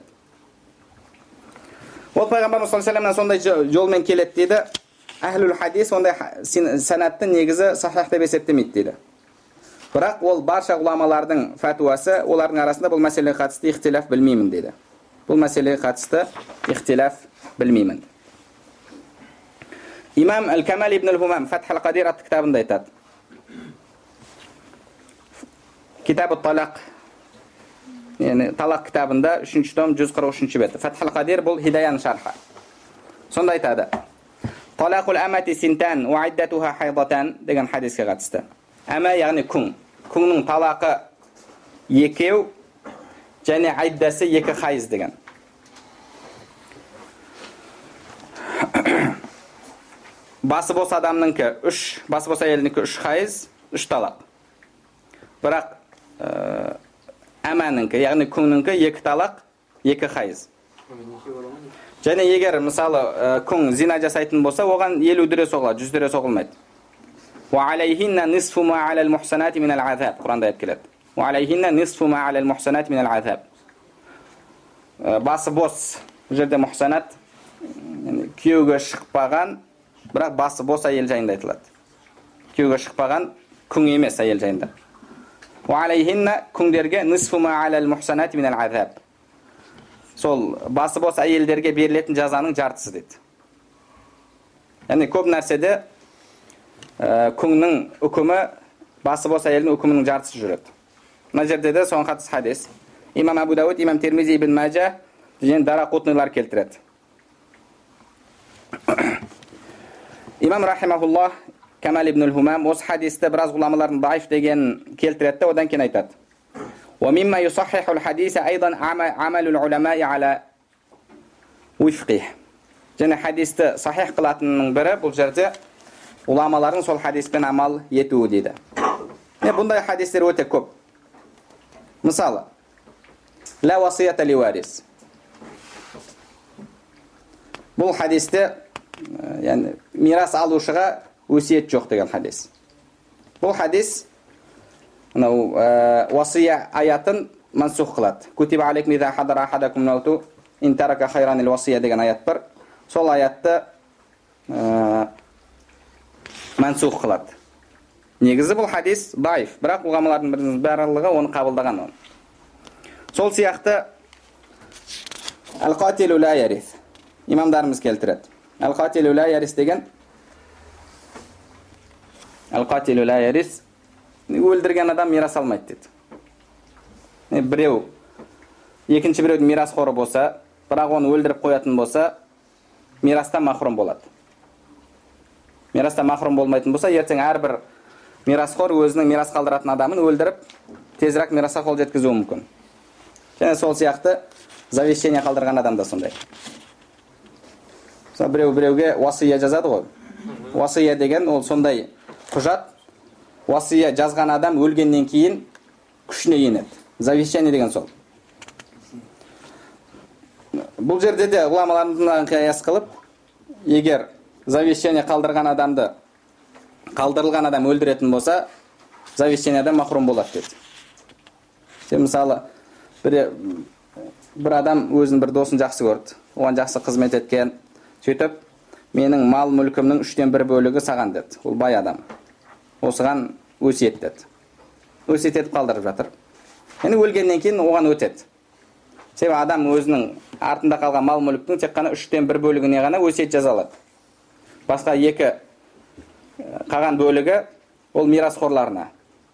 Ол пайғамбарымыз саллаллаху алейхи ва саллям сондай жолмен келеді дейді. Әхлул хадис ондай санатты негізі сахих деп есептемейді дейді. Бірақ ол барша ғұламалардың фәтуасы, олардың арасында бұл мәселеге қатысты ихтилаф білмеймін дейді. Бұл мәселеге қатысты ихтилаф білмеймін. Имам Ал-Камал ибн Ал-Хумам Фатх Ал-Қадир атты кітабында айтады. Китаб ат-Талақ, яғни Талақ кітабында үшінші том жүз қырық үшінші беті. Фатх Ал-Қадир бұл Хидаяның шархы. Сонда айтады: "Талақул амати синтан ва иддатуха хайдатан" деген хадиске қатысты. Ама яғни күң. Күңнің талақы екеу және айддасы екі хайыз деген. Басы бос адамныңкі үш, басы бос әйелінікі үш хайыз, үш талақ. Бірақ әмәніңкі, яғни күңніңкі екі талақ, екі хайыз. Және егер мысалы күң зина жасайтын болса, оған елу дүре соғылады, жүз дүре соғылмайды. وعليهن نصف ما على المحصنات من العذاب. Құранда ayet келеді. وعليهن نصف ما على المحصنات من العذاب. Басы бос, бұл жерде мұхсанат, күйеуге шықпаған, бірақ басы бос әйел жайында айтылады. Күйеуге шықпаған күң емес әйел жайында. وعليهن күңдерге نصف ما على المحصنات من العذاب. Сол басы бос әйелдерге берілетін жазаның жартысы дейді. Яғни көп нәрседе күңнің үкімі басы бос әйелдің үкімінің жартысы жүреді. Мына жерде де соған қатысты хадис. Имам Абу Дауд, имам Тирмизи, ибн Маджа және Дарақутнилар келтіреді. Имам рахимахуллах Камал ибн al-Humam осы хадисті біраз ғұламалардың даиф деген келтіретті, одан кейін айтады. ومما يصحح الحديث أيضا عمل العلماء على وفقه. Және хадисті сахих қылатынның бірі бұл жерде ғұламалардың сол хадиспен амал етуі дейді. Бұндай хадистер өте көп. Мысалы, ла васията ли варис. Бұл хадисте яғни мирас алушыға өсиет жоқ деген хадис. Бұл хадис мынау васия аятын мансух қылады. Кутиба алейкум иза хадара ахадакум мауту ин тарака хайранил васия деген аят бар. Сол аятты мансух қылады. Негізі бұл хадис даиф, бірақ ғұламалардың барлығы оны қабылдаған. Сол сияқты ал-қатилу ла ярис. Имамдарымыз келтіреді. Ал-қатилу ла ярис деген Ал-қатилу ла ярис өлдірген адам мирас алмайды деді. Біреу екінші біреудің мирасқоры болса, бірақ оны өлдіріп қоятын болса, мирастан махрум болады. Мирастан махрум болмайтын болса, ертең әрбір мирасқор өзінің мирас қалдыратын адамын өлдіріп, тезірек мирасқа қол жеткізуі мүмкін. Және сол сияқты завещание қалдырған адам да сондай. Біреу біреуге васия жазады ғой. Васия деген ол сондай құжат. Васия жазған адам өлгеннен кейін күшіне енеді. Завещание деген сол. Бұл жерде де ғұламалардың қияс қылып, егер завещание қалдырған адамды қалдырылған адам өлдіретін болса, завещаниядан махрум болады деді. Мысалы, бір, бір адам өзінің бір досын жақсы көрді, оған жақсы қызмет еткен, сөйтіп, менің мал мүлкімнің үштен бір бөлігі саған деді. Ол бай адам. Осыған өсиет деді. Өсиет етіп қалдырып жатыр. Яғни өлгеннен кейін оған өтеді. Себебі адам өзінің артында қалған мал мүліктің тек қана үштен бір бөлігіне ғана өсиет жаза алады. Басқа екі қалған бөлігі ол мирасқорларына.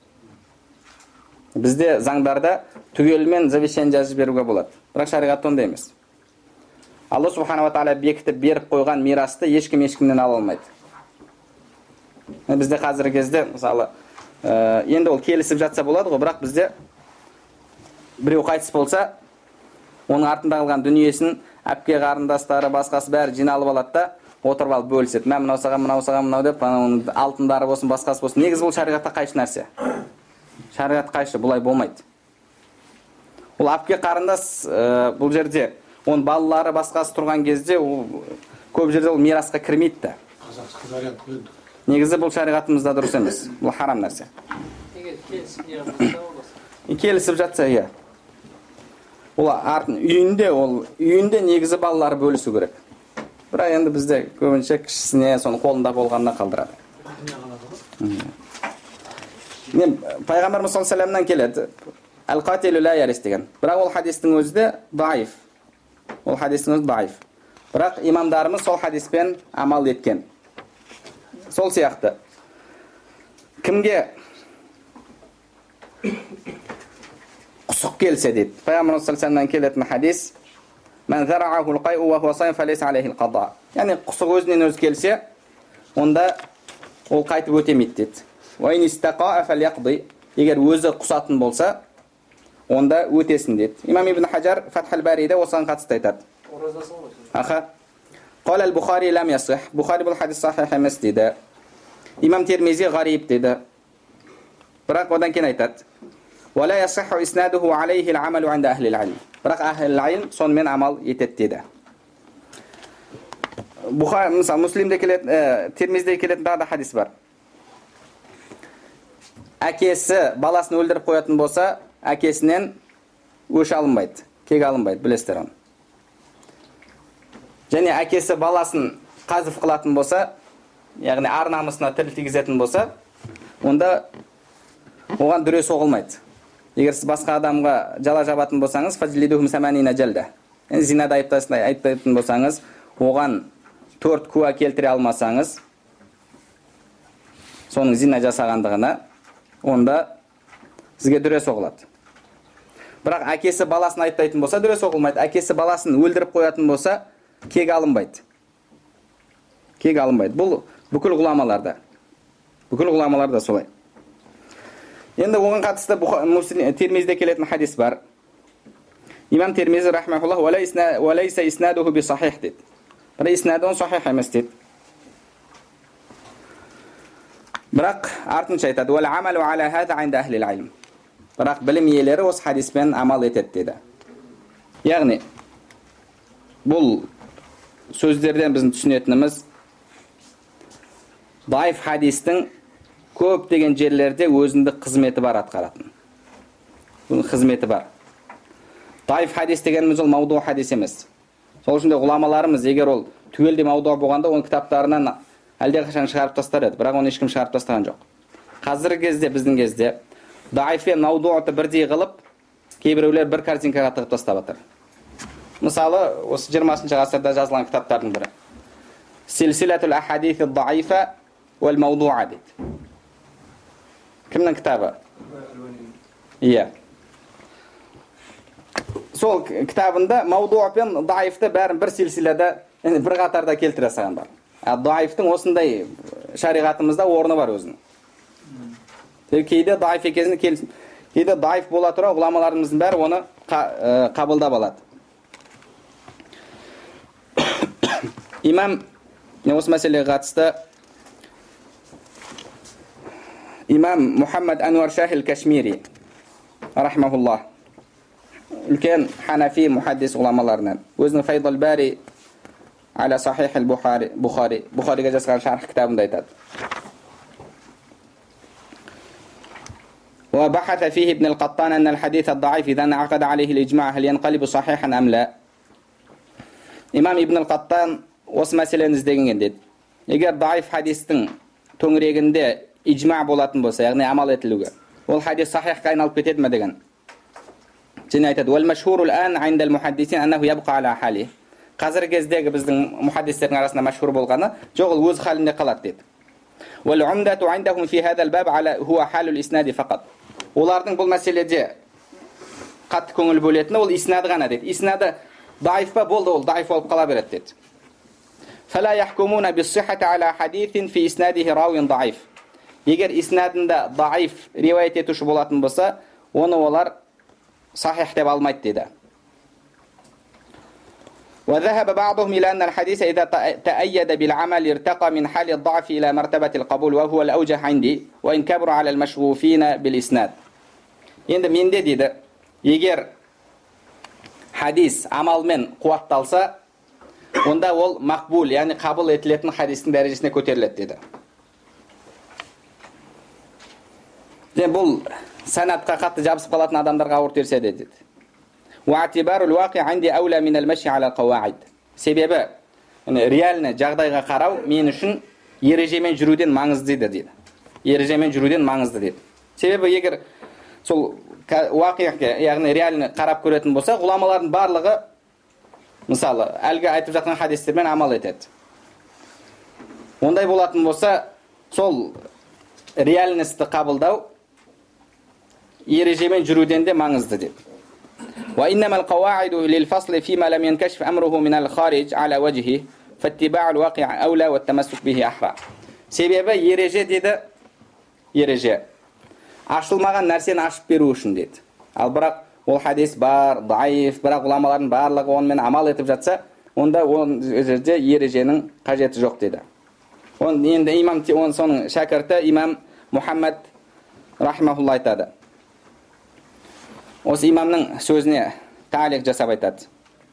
Бізде заңдарда түгелімен завещание жазып беруге болады. Бірақ шариғатта ондай емес. Алла субхана ва тағала бекітіп беріп қойған мирасты ешкім ешкімнен ала алмайды. Бізде қазіргі кезде, мысалы, енді ол келісіп жатса болады ғой, бірақ бізде біреу қайтыс болса, оның артында қалған дүниесін әпке қарындастары, басқасы бәрі жиналып алады да, отырып алып бөліседі. Мә мынау саған, мынау саған, мынау деп, оның алтындары болсын, басқасы болсын. Негізі бұл шариғатта қайшы нәрсе. Шариғат қайшы, бұлай болмайды. Ол әпке қарындас бұл жерде, оның балалары басқасы тұрған кезде, көп жерде ол мирасқа кірмейді. Негізі бұл шариғатымызда дұрыс емес. Бұл харам нәрсе. Келісіп жатса, иә. Ол артын үйінде, ол үйінде негізі балалары бөлісу керек. Бірақ енді бізде көбінше кішісіне, соны қолында болғанына қалдырады. Пайғамбарымыз саллаллаху алейхи ва саллямнан келеді. Ал-қатилу ла ярис деген. Бірақ ол хадистің өзі де даиф. Ол хадистің өзі даиф. Бірақ имамдарымыз сол хадиспен амал еткен. Сол сияқты. Кімге құсық келсе дейді. Пайғамбарымыз саллаллаху алейхи ва саллямнан келетін хадис: "Мен зарa'аху al-qay'u wa huwa sayf falaysa alayhi al-qada." Яғни құсық өзінен өзі келсе, онда ол қайтып өтемейді дейді. "Wa in istaqa'a falyaqdi." Егер өзі құсатын болса, онда өтесін дейді. Имам Ибн Хаджар Фатхул Бариде осыған қатысты айтады. Аха. Qala al-Bukhari lam yasih. Bukhari бұл хадис сахих емес дейді. Имам Тирмизи ғариб дейді. Бірақ одан кейін айтады: "Wa la yasihhu isnaduhu alayhi al-amalu 'inda ahli al-'ilm." Бірақ ахли al-'ilm сонымен амал етеді дейді. Бухари, мысалы, Муслимде келетін, Тирмизде келетін тағы да хадис бар. Әкесі баласын өлдіріп қоятын болса, әкесінен өш алынбайды, кек алынбайды, білесіздер оны. Және әкесі баласын қазып қылатын болса, яғни ар намысына тіл тигізетін болса, онда оған дүре соғылмайды. Егер сіз басқа адамға жала жабатын болсаңыз, фажлидухум саманина жалда. Енді зинада айыптайтын болсаңыз, оған төрт куә келтіре алмасаңыз, соның зина жасағандығына, онда сізге дүре соғылады. Бірақ әкесі баласын айыптайтын болса, дүре соғылмайды. Әкесі баласын өлдіріп қоятын болса, кек алынбайды. Кек алынбайды. Бұл Бүкіл ғұламаларда. Бүкіл ғұламаларда солай. Енді оған қатысты Тирмизиде келетін хадис бар. Имам Тирмизи рахмахуллах «Валайса иснадуху би сахих» дейді. Бірақ иснадуын сахих емес дейді. Бірақ артынша айтады «Вал амалу аля хаза инда ахлил илм». Бірақ білім иелері осы хадиспен амал етеді дейді. Яғни бұл сөздерден біздің түсінетініміз даиф хадистің көп деген жерлерде өзіндік қызметі бар атқаратын. Бұның қызметі бар. Даиф хадис дегеніміз ол мауду хадис емес. Сол үшін де ғұламаларымыз егер ол түгелдей мауду болғанда оның кітаптарынан әлдеқашан шығарып тастар еді, бірақ оны ешкім шығарып тастаған жоқ. Қазіргі кезде біздің кезде даиф пен маудуты бірдей қылып, кейбіреулер бір картинкаға тығып тастап жатыр. Мысалы, осы жиырмасыншы ғасырда жазылған кітаптардың бірі. Силсилатул ахадифи даифа уәл маудуа дейді. Кімнің кітабы? Иә. Сол кітабында маудуа пен даифты бәрін бір силсилада, бір қатарда келтіре салған бар. Даифтың осындай шариғатымызда орны бар өзінің. Кейде даиф екенін келсін. Кейде даиф бола тұра ғұламаларымыздың бәрі оны қабылдап алады. Имам осы мәселеге қатысты имам Мухаммад Ануар Шахил Кашмири рахмахуллах, үлкен ханафи мухаддис ғұламаларынан, өзінің Файдул Бари аля Сахих аль-Бухари, Бухари, Бухариге жазған шарх кітабында айтады. وبحث فيه ابن القطان أن الحديث الضعيف إذا انعقد عليه الإجماع هل ينقلب صحيحا أم لا. Имам Ибн ал-Қаттан осы мәселені іздеген деді. Егер даиф хадистің төңірегінде ижма болатын болса, яғни амал етілуге, ол хадис сахихқа айналып кетеді ме деген. Және айтады: "Уал машхуру ал-ан инда ал-мухаддисин аннаху ябқа аля хали." Қазіргі кездегі біздің мухаддистердің арасында машхур болғаны, жоқ, ол өз халінде қалады деді. "Уал умдату индахум фи хаза ал-баб аля хуа халул иснади фақат." Олардың бұл мәселеде қатты көңіл бөлетіні ол иснады ғана деді. Иснады даиф па болды, ол даиф болып қала береді деді. "Фала яхкумуна бис-сиххати аля хадитин фи иснадихи равин даиф." Егер иснадында даиф риwayat етуші болатын болса, оны олар сахих деп алмайды деді. وذهب بعضهم إلى أن الحديث إذا تأيد بالعمل ارتقى من حال الضعف إلى مرتبة القبول وهو الأوجه عندي وإن كبر على المشغوفين بالإسناد. Енді менде дейді, егер хадис амалмен қуатталса, онда ол мақбул, яғни қабыл етілетін хадистің дәрежесіне көтеріледі деді. Және бұл санатқа қатты жабысып қалатын адамдарға ауыр терсе деді. وَاعْتِبَارُ الْوَاقِعِ عِنْدِي أَوْلَى مِنَ الْمَشْيِ عَلَى الْقَوَاعِدِ. Себебі реальны жағдайға қарау мен үшін ережемен жүруден маңызды дейді. Ережемен жүруден маңызды дейді. Себебі егер сол уақиғке, яғни реальны қарап көретін болса, ғұламалардың барлығы мысалы әлгі айтып жатқан хадистермен амал етеді. Ондай болатын болса, сол реальності қабылдау ережемен жүруден де маңызды дейді. وإنما القواعد للفصل فيما لم ينكشف أمره من الخارج على وجهه فاتباع الواقع أولى والتمسك به أحرى. Себебі ереже деді, ереже ашылмаған нәрсені ашып беру үшін деді. Ал бірақ ол хадис бар, даиф, бірақ ғұламалардың барлығы онымен амал етіп жатса, онда ол жерде ереженің қажеті жоқ деді. Он енді имам он соның шәкірті имам Мухаммад рахимахулла айтады. Осы имамның сөзіне таалиқ жасап айтады.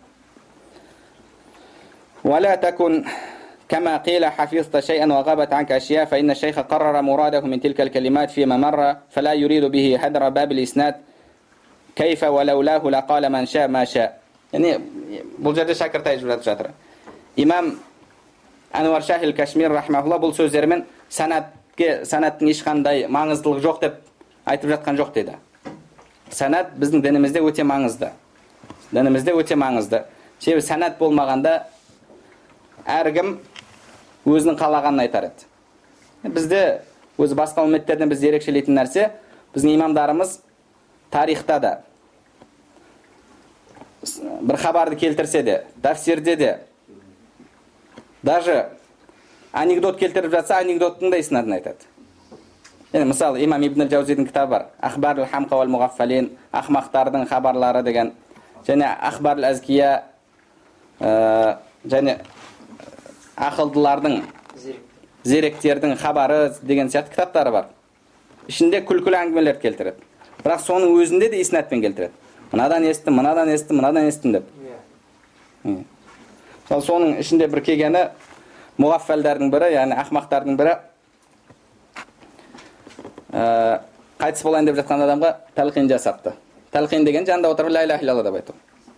ولا تكن كما قيل حفظت شيئا وغابت عنك أشياء فإن الشيخ قرر مراده من تلك الكلمات فيما مر فلا يريد به هدر باب الإسناد كيف ولولاه لقال من شاء ما شاء. يعني бұл жерде шәкірт айтып жатыр. Имам Ануар Шахил Кашмир рахмахулла бұл сөздермен санатке санаттың ешқандай маңыздылық жоқ деп айтып жатқан жоқ деді. Санат біздің дінімізде өте маңызды. Дінімізде өте маңызды. Себебі санат болмағанда әркім өзінің қалағанын айтар еді. Бізде өзі басқа үмметтерден біз ерекшелейтін нәрсе, біздің имамдарымыз тарихта да бір хабарды келтірсе де, тафсирде де, даже анекдот келтіріп жатса, анекдоттың да иснадын айтады. Yani мысалы имам Ибн Джаузидің кітабы бар, Ахбарул хамқа вал муғаффалин, ақмақтардың хабарлары деген, және Ахбарул азкия, және ақылдылардың, зеректердің хабары деген сияқты кітаптары бар. Ішінде күлкілі әңгімелер келтіреді. Бірақ соның өзінде де иснатпен келтіреді. Мынадан естім, мынадан естім, мынадан естім деп. Мысалы соның ішінде бір келгені муғаффалдардың бірі, яғни ақмақтардың бірі, қайтыс болайын деп жатқан адамға тәлқин жасапты. Тәлқин деген жанында отырып ла иляха илlallah деп айту.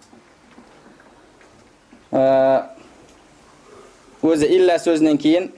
Өзі илля сөзінен кейін,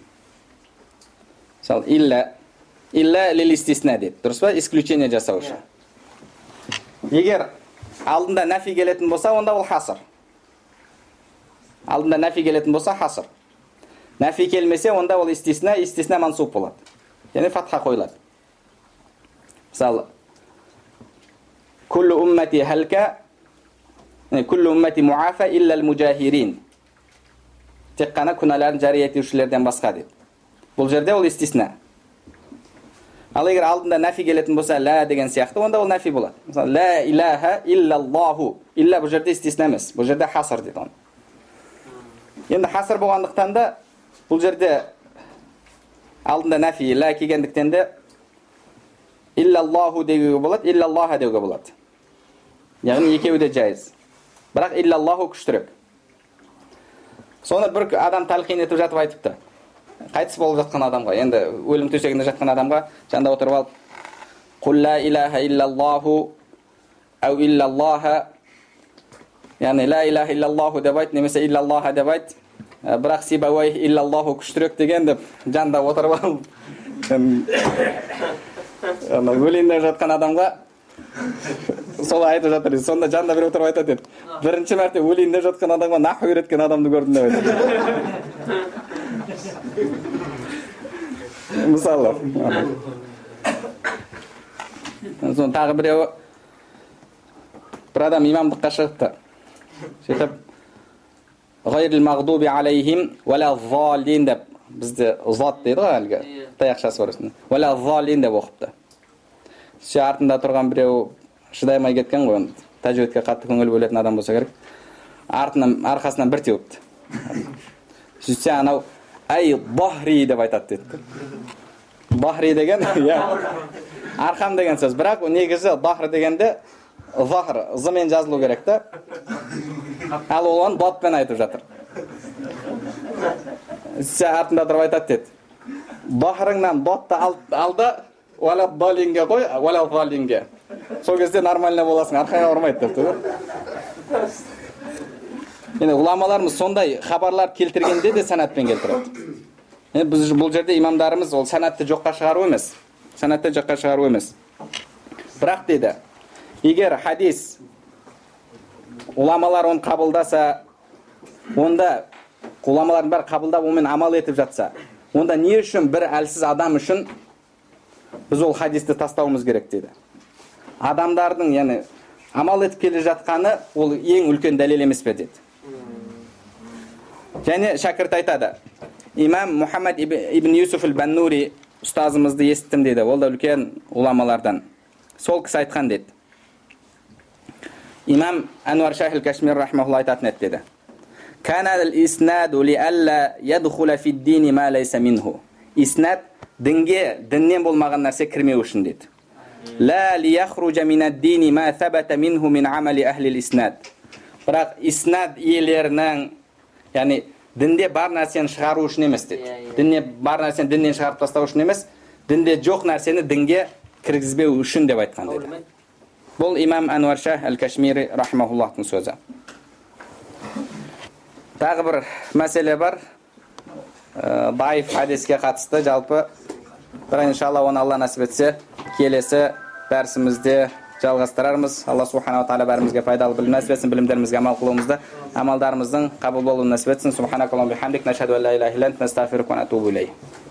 мысалы илля, илля лил истисна дейді. Дұрыс па? Исключение жасау үшін. Егер алдында нафи келетін болса, онда ол хасыр. Алдында нафи келетін болса, хасыр. Нафи келмесе, онда ол истисна, истисна мансуб болады. Яғни фатха қойылады. Мысалы, күллі уммати халка, күллі уммати муафа илля al-мужахирин. Тек қана күнәларын жария етушілерден басқа дейді. Бұл жерде ол истисна. Ал егер алдында нафи келетін болса, ла деген сияқты, онда ол нафи болады. Мысалы, ла илаха иллаллаху. Илля бұл жерде истисна емес, бұл жерде хасыр дейді оны. Енді хасыр болғандықтан да, бұл жерде алдында нафи, ла келгендіктен де иллаллаху деуге болады, иллаллаха деуге болады. Яғни екеуі де жайыз. Бірақ иллаллаху күштірек. Соны бір адам талқин етіп жатып айтыпты. Қайтыс болып жатқан адамға, енді өлім төсегінде жатқан адамға жанында отырып алып, «Құл ла илаха иллаллаху, әу иллаллаха», яғни «Ла илаха иллаллаху» деп айт, немесе «Иллаллаха» деп айт, бірақ «Сибауай иллаллаху» күштірек деген деп жанында отырып алып, өлімде жатқан адамға солай айтып жатыр. Сонда жанында бір отырып айтады еді. Бірінші мәрте өлімде жатқан адамға наху үйреткен адамды көрдім деп айтады. Мысалы. Соны тағы біреуі бір адам имамдыққа шығыпты. Сөйтіп ғайрил мағдуби алейхим вәлә заллин деп, бізде зат дейді ғой әлгі таяқшасы бар үстінде. Вәлә заллин деп оқыпты. Сөйтсе артында тұрған біреу шыдаймай кеткен ғой, тәжвидке қатты көңіл бөлетін адам болса керек. Артынан арқасынан бір теуіпті. Сөйтсе анау «Ай, бахри» деп айтады деді. Бахри деген, арқам деген сөз. Бірақ негізі бахр дегенде захр, зымен жазылу керек та. Ал олан датпен айтып жатыр. Сөйтсе артында тұрып айтады деді. Бахрыңнан датты алды, уәлә далинге қой, уәлә залинге. Сол кезде нормально боласың, арқаңа ұрмайды деп. Енді ғұламаларымыз сондай хабарлар келтіргенде де санатпен келтіреді. Біз бұл жерде имамдарымыз ол санатты жоққа шығару емес. Санатты жоққа шығару емес. Бірақ дейді, егер хадис ғұламалар оны қабылдаса, онда ғұламалардың бәрі қабылдап, онымен амал етіп жатса, онда не үшін бір әлсіз адам үшін біз ол хадисті тастауымыз керек дейді. Адамдардың, яғни, амал етіп келе жатқаны ол ең үлкен дәлел емес пе дейді. Және шәкірт айтады, имам Мухаммад ибн Юсуф аль-Баннури ұстазымызды естім дейді, ол да үлкен ғұламалардан. Сол кісі айтқан дейді. Имам Ануар Шайх аль-Кашмир рахмахулла айтатын еді деді. Кана ал-иснаду ли алла ядхула фид-дини ма лайса минху. Иснад дінге, діннен болмаған нәрсе кірмеу үшін дейді. Ла ли яхруджа минад-дини ма сабата минху мин амали ахли иснад. Бірақ иснад иелерінің, яғни дінде бар нәрсені шығару үшін емес дейді. Дінде бар нәрсені діннен шығарып тастау үшін емес, дінде жоқ нәрсені дінге кіргізбеу үшін деп айтқан дейді. Бұл имам Ануар Шайх аль-Кашмири рахмахуллахтың сөзі. Тағы бір мәселе бар. Даиф хадиске қатысты жалпы. Бірақ иншалла оны Алла насіп етсе, келесі дәрісімізде жалғастырармыз. Алла субхана ва тағала бәрімізге пайдалы білім насіп етсін, білімдерімізге амал қылуымызды, амалдарымыздың қабыл болуын насіп етсін. Субханакаллахумма бихамдик, нашһаду ан ла илаха илля анта, настағфирука ва натубу илейк.